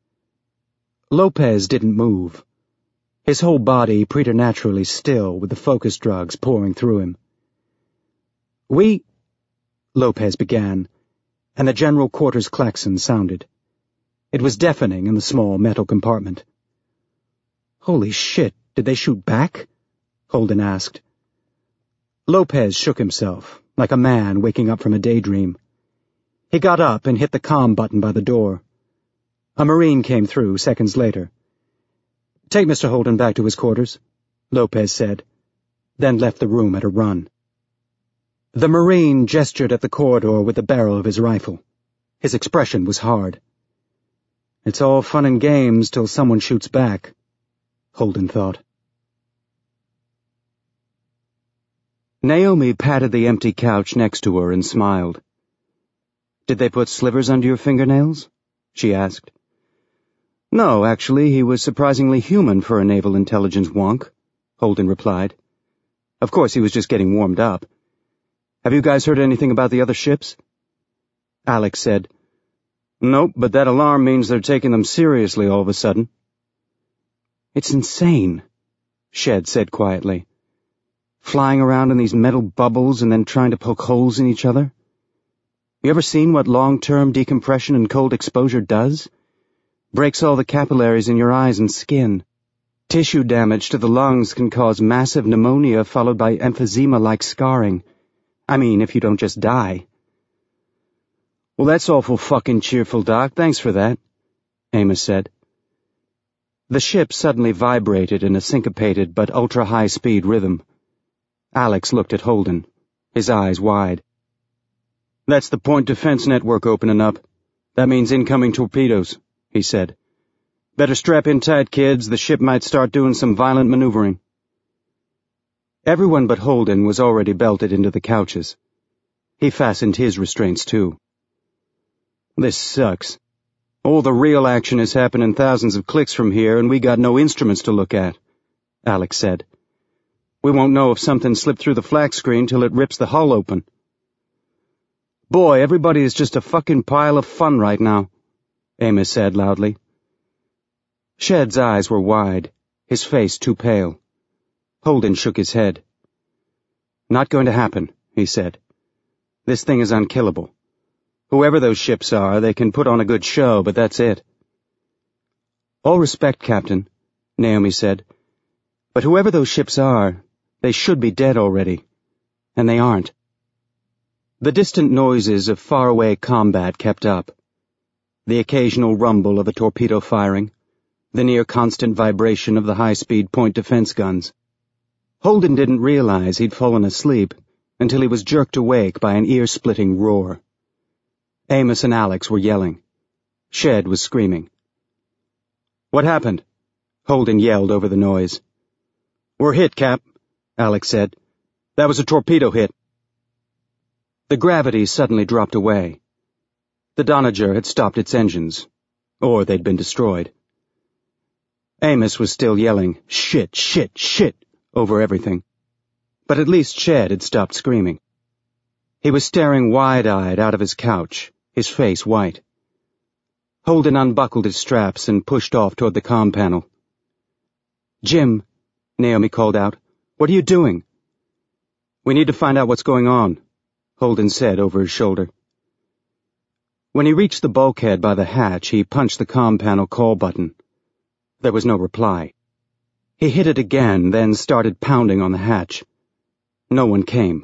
Lopez didn't move. His whole body preternaturally still with the focus drugs pouring through him. Lopez began, and the general quarters klaxon sounded. It was deafening in the small metal compartment. Holy shit, did they shoot back? Holden asked. Lopez shook himself, like a man waking up from a daydream. He got up and hit the comm button by the door. A Marine came through seconds later. Take Mr. Holden back to his quarters, Lopez said, then left the room at a run. The Marine gestured at the corridor with the barrel of his rifle. His expression was hard. It's all fun and games till someone shoots back, Holden thought. Naomi patted the empty couch next to her and smiled. Did they put slivers under your fingernails? She asked. No, actually, he was surprisingly human for a naval intelligence wonk, Holden replied. Of course, he was just getting warmed up. Have you guys heard anything about the other ships? Alex said, Nope, but that alarm means they're taking them seriously all of a sudden. It's insane, Shed said quietly. Flying around in these metal bubbles and then trying to poke holes in each other. You ever seen what long-term decompression and cold exposure does? Breaks all the capillaries in your eyes and skin. Tissue damage to the lungs can cause massive pneumonia followed by emphysema-like scarring. I mean, if you don't just die. Well, that's awful fucking cheerful, Doc. Thanks for that, Amos said. The ship suddenly vibrated in a syncopated but ultra-high-speed rhythm. Alex looked at Holden, his eyes wide. That's the point defense network opening up. That means incoming torpedoes, he said. Better strap in tight, kids. The ship might start doing some violent maneuvering. Everyone but Holden was already belted into the couches. He fastened his restraints too. This sucks. All the real action is happening thousands of clicks from here, and we got no instruments to look at, Alex said. We won't know if something slipped through the flak screen till it rips the hull open. Boy, everybody is just a fucking pile of fun right now, Amos said loudly. Shed's eyes were wide, his face too pale. Holden shook his head. Not going to happen, he said. This thing is unkillable. Whoever those ships are, they can put on a good show, but that's it. All respect, Captain, Naomi said. But whoever those ships are, they should be dead already. And they aren't. The distant noises of faraway combat kept up. the occasional rumble of a torpedo firing, the near-constant vibration of the high-speed point defense guns. Holden didn't realize he'd fallen asleep until he was jerked awake by an ear-splitting roar. Amos and Alex were yelling. Shed was screaming. "What happened?" Holden yelled over the noise. "We're hit, Cap," Alex said. "That was a torpedo hit." The gravity suddenly dropped away. The Doniger had stopped its engines, or they'd been destroyed. Amos was still yelling, "Shit, shit, shit," over everything. But at least Shed had stopped screaming. He was staring wide-eyed out of his couch, his face white. Holden unbuckled his straps and pushed off toward the comm panel. "Jim," Naomi called out, "what are you doing?" "We need to find out what's going on," Holden said over his shoulder. When he reached the bulkhead by the hatch, he punched the comm panel call button. There was no reply. He hit it again, then started pounding on the hatch. No one came.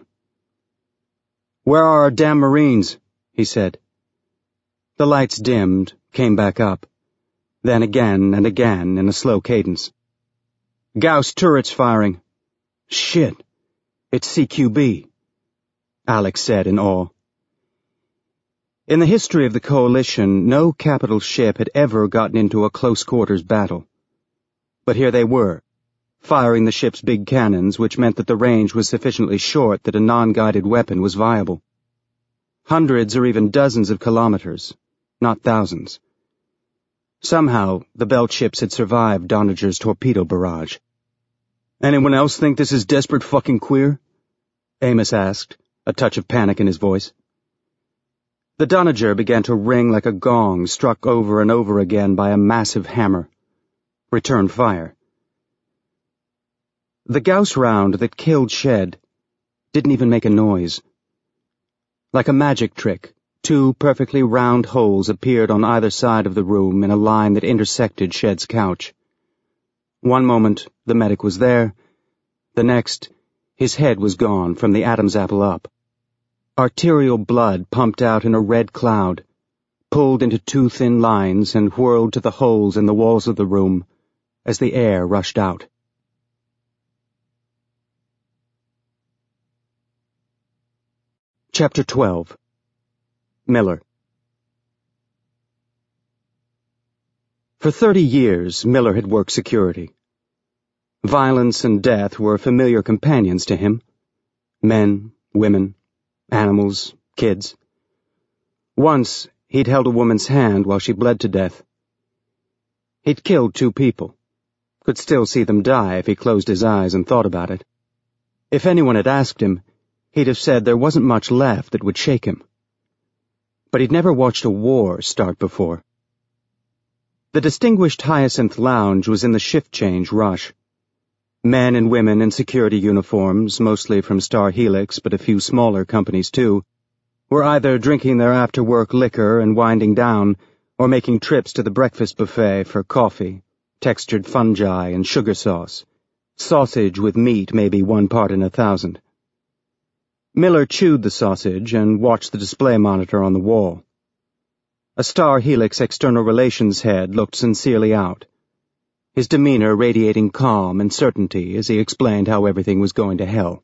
"Where are our damn Marines?" he said. The lights dimmed, came back up, then again and again in a slow cadence. "Gauss turrets firing." "Shit, it's CQB," Alex said in awe. In the history of the Coalition, no capital ship had ever gotten into a close-quarters battle. But here they were, firing the ship's big cannons, which meant that the range was sufficiently short that a non-guided weapon was viable. Hundreds or even dozens of kilometers, not thousands. Somehow, the Belt ships had survived Doniger's torpedo barrage. "Anyone else think this is desperate fucking queer?" Amos asked, a touch of panic in his voice. The Doniger began to ring like a gong struck over and over again by a massive hammer. Return fire. The Gauss round that killed Shed didn't even make a noise. Like a magic trick, two perfectly round holes appeared on either side of the room in a line that intersected Shed's couch. One moment, the medic was there. The next, his head was gone from the Adam's apple up. Arterial blood pumped out in a red cloud, pulled into two thin lines and whirled to the holes in the walls of the room as the air rushed out. Chapter 12. Miller. For 30 years, Miller had worked security. Violence and death were familiar companions to him. Men, women, animals, kids. Once, he'd held a woman's hand while she bled to death. He'd killed 2 people. Could still see them die if he closed his eyes and thought about it. If anyone had asked him, he'd have said there wasn't much left that would shake him. But he'd never watched a war start before. The distinguished Hyacinth Lounge was in the shift change rush. Men and women in security uniforms, mostly from Star Helix but a few smaller companies too, were either drinking their after-work liquor and winding down, or making trips to the breakfast buffet for coffee, textured fungi and sugar sauce, sausage with meat maybe 1 part in 1,000. Miller chewed the sausage and watched the display monitor on the wall. A Star Helix external relations head looked sincerely out, his demeanor radiating calm and certainty as he explained how everything was going to hell.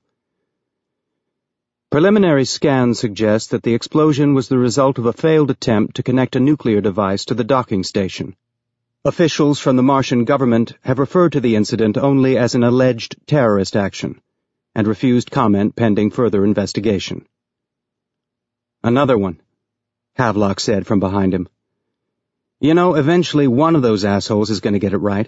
Preliminary scans suggest that the explosion was the result of a failed attempt to connect a nuclear device to the docking station. Officials from the Martian government have referred to the incident only as an alleged terrorist action, and refused comment pending further investigation. "Another one," Havelock said from behind him. "You know, eventually one of those assholes is going to get it right."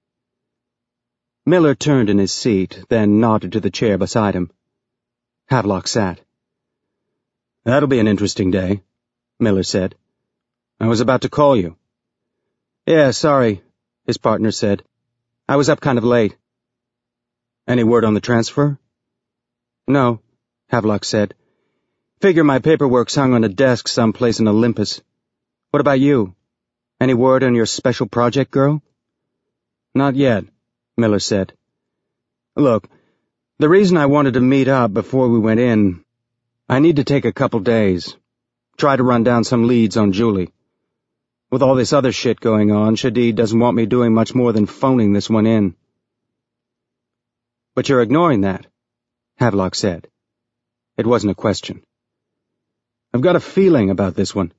Miller turned in his seat, then nodded to the chair beside him. Havelock sat. "That'll be an interesting day," Miller said. "I was about to call you." "Yeah, sorry," his partner said. "I was up kind of late." "Any word on the transfer?" "No," Havelock said. "Figure my paperwork's hung on a desk someplace in Olympus. What about you? Any word on your special project girl?" "Not yet," Miller said. "Look, the reason I wanted to meet up before we went in, I need to take a couple days. Try to run down some leads on Julie. With all this other shit going on, Shadid doesn't want me doing much more than phoning this one in. But you're ignoring that, Havelock said. It wasn't a question. I've got a feeling about this one.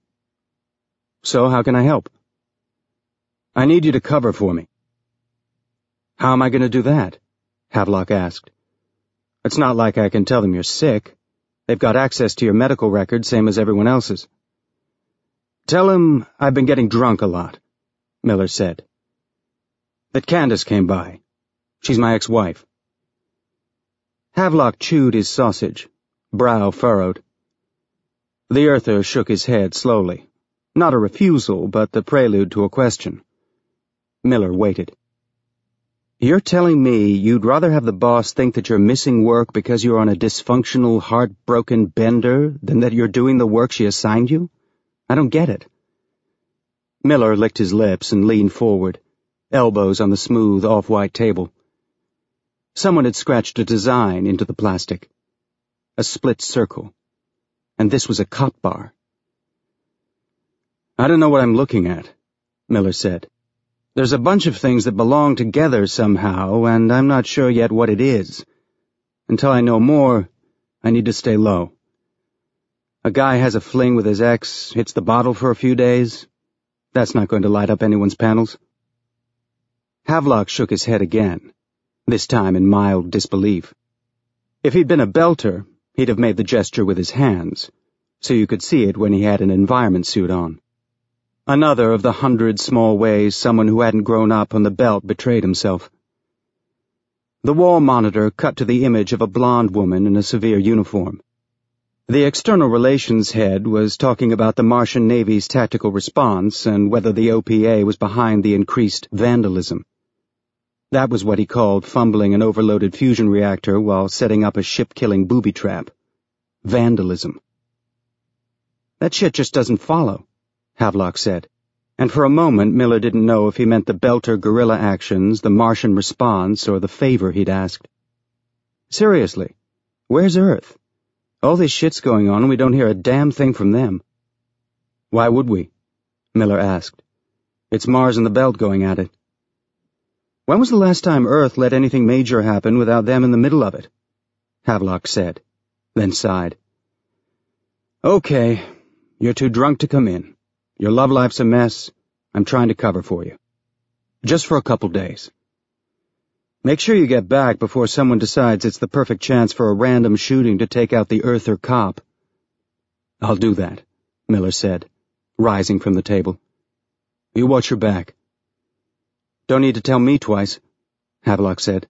So how can I help? I need you to cover for me. How am I going to do that? Havelock asked. It's not like I can tell them you're sick. They've got access to your medical record, same as everyone else's. Tell him I've been getting drunk a lot, Miller said. That Candace came by. She's my ex-wife. Havelock chewed his sausage, brow furrowed. The Earther shook his head slowly. Not a refusal, but the prelude to a question. Miller waited. You're telling me you'd rather have the boss think that you're missing work because you're on a dysfunctional, heartbroken bender than that you're doing the work she assigned you? I don't get it. Miller licked his lips and leaned forward, elbows on the smooth, off-white table. Someone had scratched a design into the plastic. A split circle. And this was a cop bar. I don't know what I'm looking at, Miller said. There's a bunch of things that belong together somehow, and I'm not sure yet what it is. Until I know more, I need to stay low. A guy has a fling with his ex, hits the bottle for a few days. That's not going to light up anyone's panels. Havelock shook his head again, this time in mild disbelief. If he'd been a belter, he'd have made the gesture with his hands, so you could see it when he had an environment suit on. Another of the 100 small ways someone who hadn't grown up on the belt betrayed himself. The wall monitor cut to the image of a blonde woman in a severe uniform. The external relations head was talking about the Martian Navy's tactical response and whether the OPA was behind the increased vandalism. That was what he called fumbling an overloaded fusion reactor while setting up a ship-killing booby trap. Vandalism. That shit just doesn't follow, Havelock said, and for a moment Miller didn't know if he meant the Belter guerrilla actions, the Martian response, or the favor he'd asked. Seriously, where's Earth? All this shit's going on and we don't hear a damn thing from them. Why would we? Miller asked. It's Mars and the Belt going at it. When was the last time Earth let anything major happen without them in the middle of it? Havelock said, then sighed. Okay, you're too drunk to come in. Your love life's a mess. I'm trying to cover for you. Just for a couple days. Make sure you get back before someone decides it's the perfect chance for a random shooting to take out the Earther cop. I'll do that, Miller said, rising from the table. You watch your back. Don't need to tell me twice, Havelock said.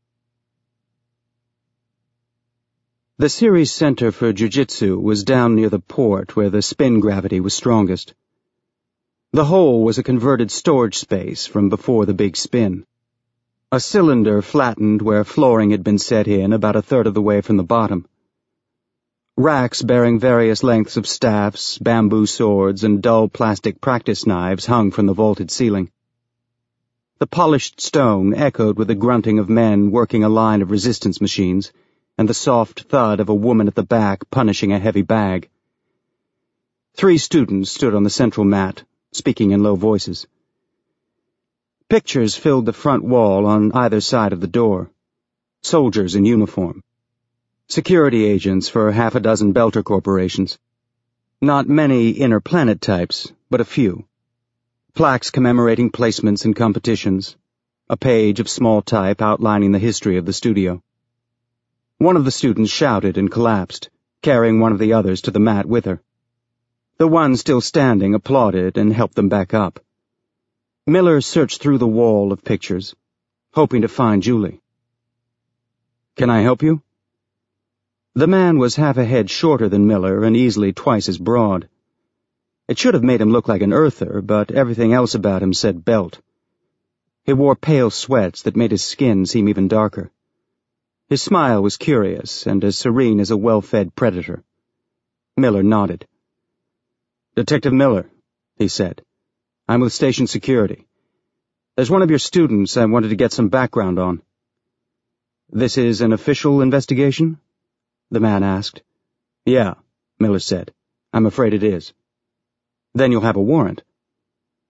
The Ceres Center for Jiu-Jitsu was down near the port where the spin gravity was strongest. The hole was a converted storage space from before the big spin. A cylinder flattened where flooring had been set in about a third of the way from the bottom. Racks bearing various lengths of staffs, bamboo swords, and dull plastic practice knives hung from the vaulted ceiling. The polished stone echoed with the grunting of men working a line of resistance machines, and the soft thud of a woman at the back punishing a heavy bag. 3 students stood on the central mat, speaking in low voices. Pictures filled the front wall on either side of the door. Soldiers in uniform. Security agents for 6 Belter corporations. Not many interplanet types, but a few. Plaques commemorating placements in competitions. A page of small type outlining the history of the studio. One of the students shouted and collapsed, carrying one of the others to the mat with her. The one still standing applauded and helped them back up. Miller searched through the wall of pictures, hoping to find Julie. Can I help you? The man was half a head shorter than Miller and easily twice as broad. It should have made him look like an Earther, but everything else about him said Belt. He wore pale sweats that made his skin seem even darker. His smile was curious and as serene as a well-fed predator. Miller nodded. Detective Miller, he said. I'm with station security. There's one of your students I wanted to get some background on. This is an official investigation? The man asked. Yeah, Miller said. I'm afraid it is. Then you'll have a warrant.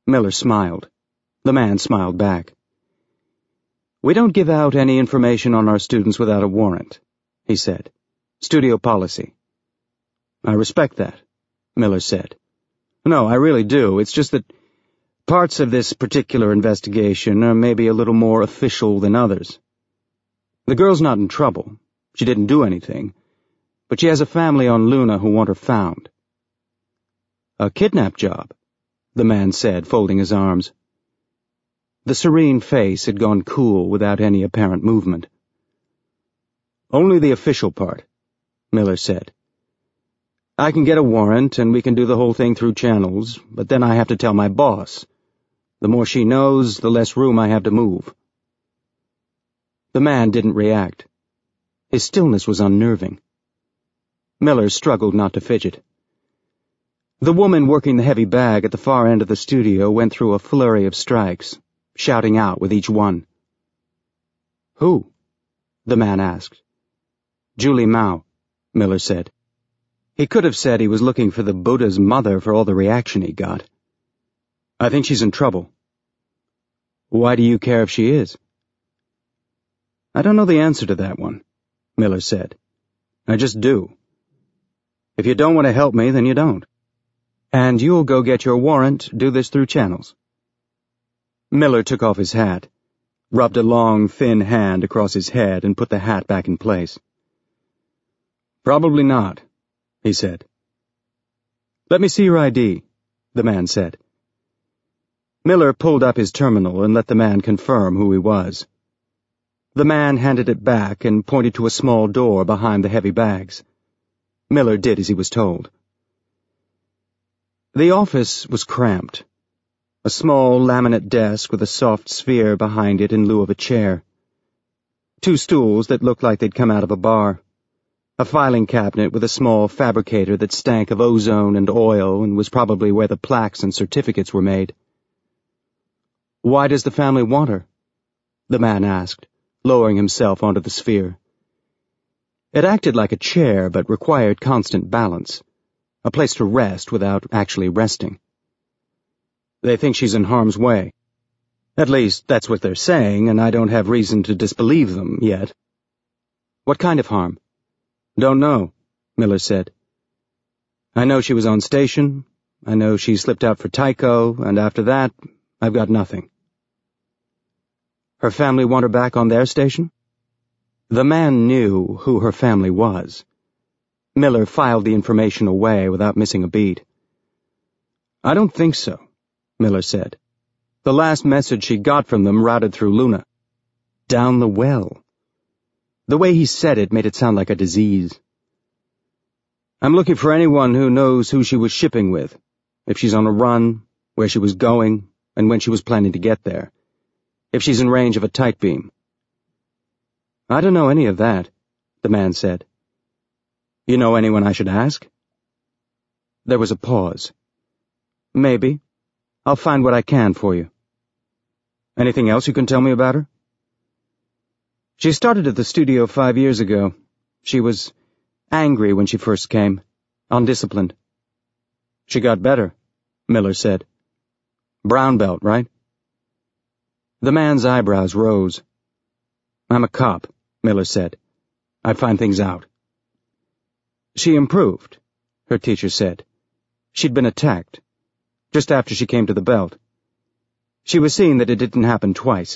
Miller smiled. The man smiled back. "We don't give out any information on our students without a warrant," he said. "Studio policy." "I respect that," Miller said. "No, I really do. It's just that parts of this particular investigation are maybe a little more official than others. The girl's not in trouble. She didn't do anything. But she has a family on Luna who want her found." "A kidnap job," the man said, folding his arms. The serene face had gone cool without any apparent movement. "Only the official part," Miller said. "I can get a warrant and we can do the whole thing through channels, but then I have to tell my boss. The more she knows, the less room I have to move." The man didn't react. His stillness was unnerving. Miller struggled not to fidget. The woman working the heavy bag at the far end of the studio went through a flurry of strikes, shouting out with each one. "Who?" the man asked. "Julie Mao," Miller said. He could have said he was looking for the Buddha's mother for all the reaction he got. "I think she's in trouble." "Why do you care if she is?" "I don't know the answer to that one," Miller said. "I just do. If you don't want to help me, then you don't. And you'll go get your warrant, do this through channels." Miller took off his hat, rubbed a long, thin hand across his head, and put the hat back in place. "Probably not," he said. "Let me see your ID," the man said. Miller pulled up his terminal and let the man confirm who he was. The man handed it back and pointed to a small door behind the heavy bags. Miller did as he was told. The office was cramped. A small laminate desk with a soft sphere behind it in lieu of a chair. 2 stools that looked like they'd come out of a bar. A filing cabinet with a small fabricator that stank of ozone and oil and was probably where the plaques and certificates were made. "Why does the family want her?" the man asked, lowering himself onto the sphere. It acted like a chair but required constant balance, a place to rest without actually resting. "They think she's in harm's way. At least, that's what they're saying, and I don't have reason to disbelieve them yet." "What kind of harm?" "Don't know," Miller said. "I know she was on station. I know she slipped out for Tycho, and after that, I've got nothing." "Her family want her back on their station?" The man knew who her family was. Miller filed the information away without missing a beat. "I don't think so," Miller said. "The last message she got from them routed through Luna. Down the well." The way he said it made it sound like a disease. "I'm looking for anyone who knows who she was shipping with, if she's on a run, where she was going, and when she was planning to get there, if she's in range of a tight beam." "I don't know any of that," the man said. "You know anyone I should ask?" There was a pause. "Maybe. I'll find what I can for you." "Anything else you can tell me about her?" "She started at the studio 5 years ago. She was angry when she first came, undisciplined." "She got better," Miller said. "Brown belt, right?" The man's eyebrows rose. "I'm a cop," Miller said. "I find things out." "She improved," her teacher said. "She'd been attacked, just after she came to the belt. She was seeing that it didn't happen twice."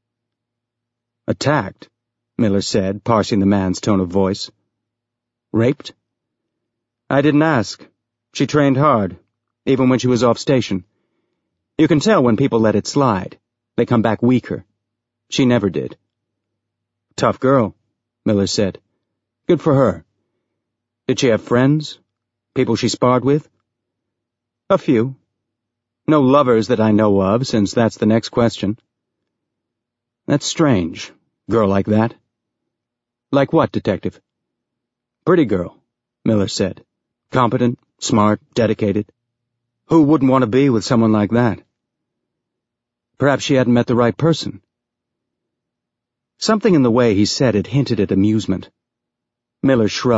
"Attacked?" Miller said, parsing the man's tone of voice. "Raped?" "I didn't ask. She trained hard, even when she was off station. You can tell when people let it slide. They come back weaker. She never did." "Tough girl," Miller said. "Good for her. Did she have friends? People she sparred with?" "A few. No lovers that I know of, since that's the next question." "That's strange, girl like that." "Like what, Detective?" "Pretty girl," Miller said. "Competent, smart, dedicated. Who wouldn't want to be with someone like that?" "Perhaps she hadn't met the right person." Something in the way he said it hinted at amusement. Miller shrugged.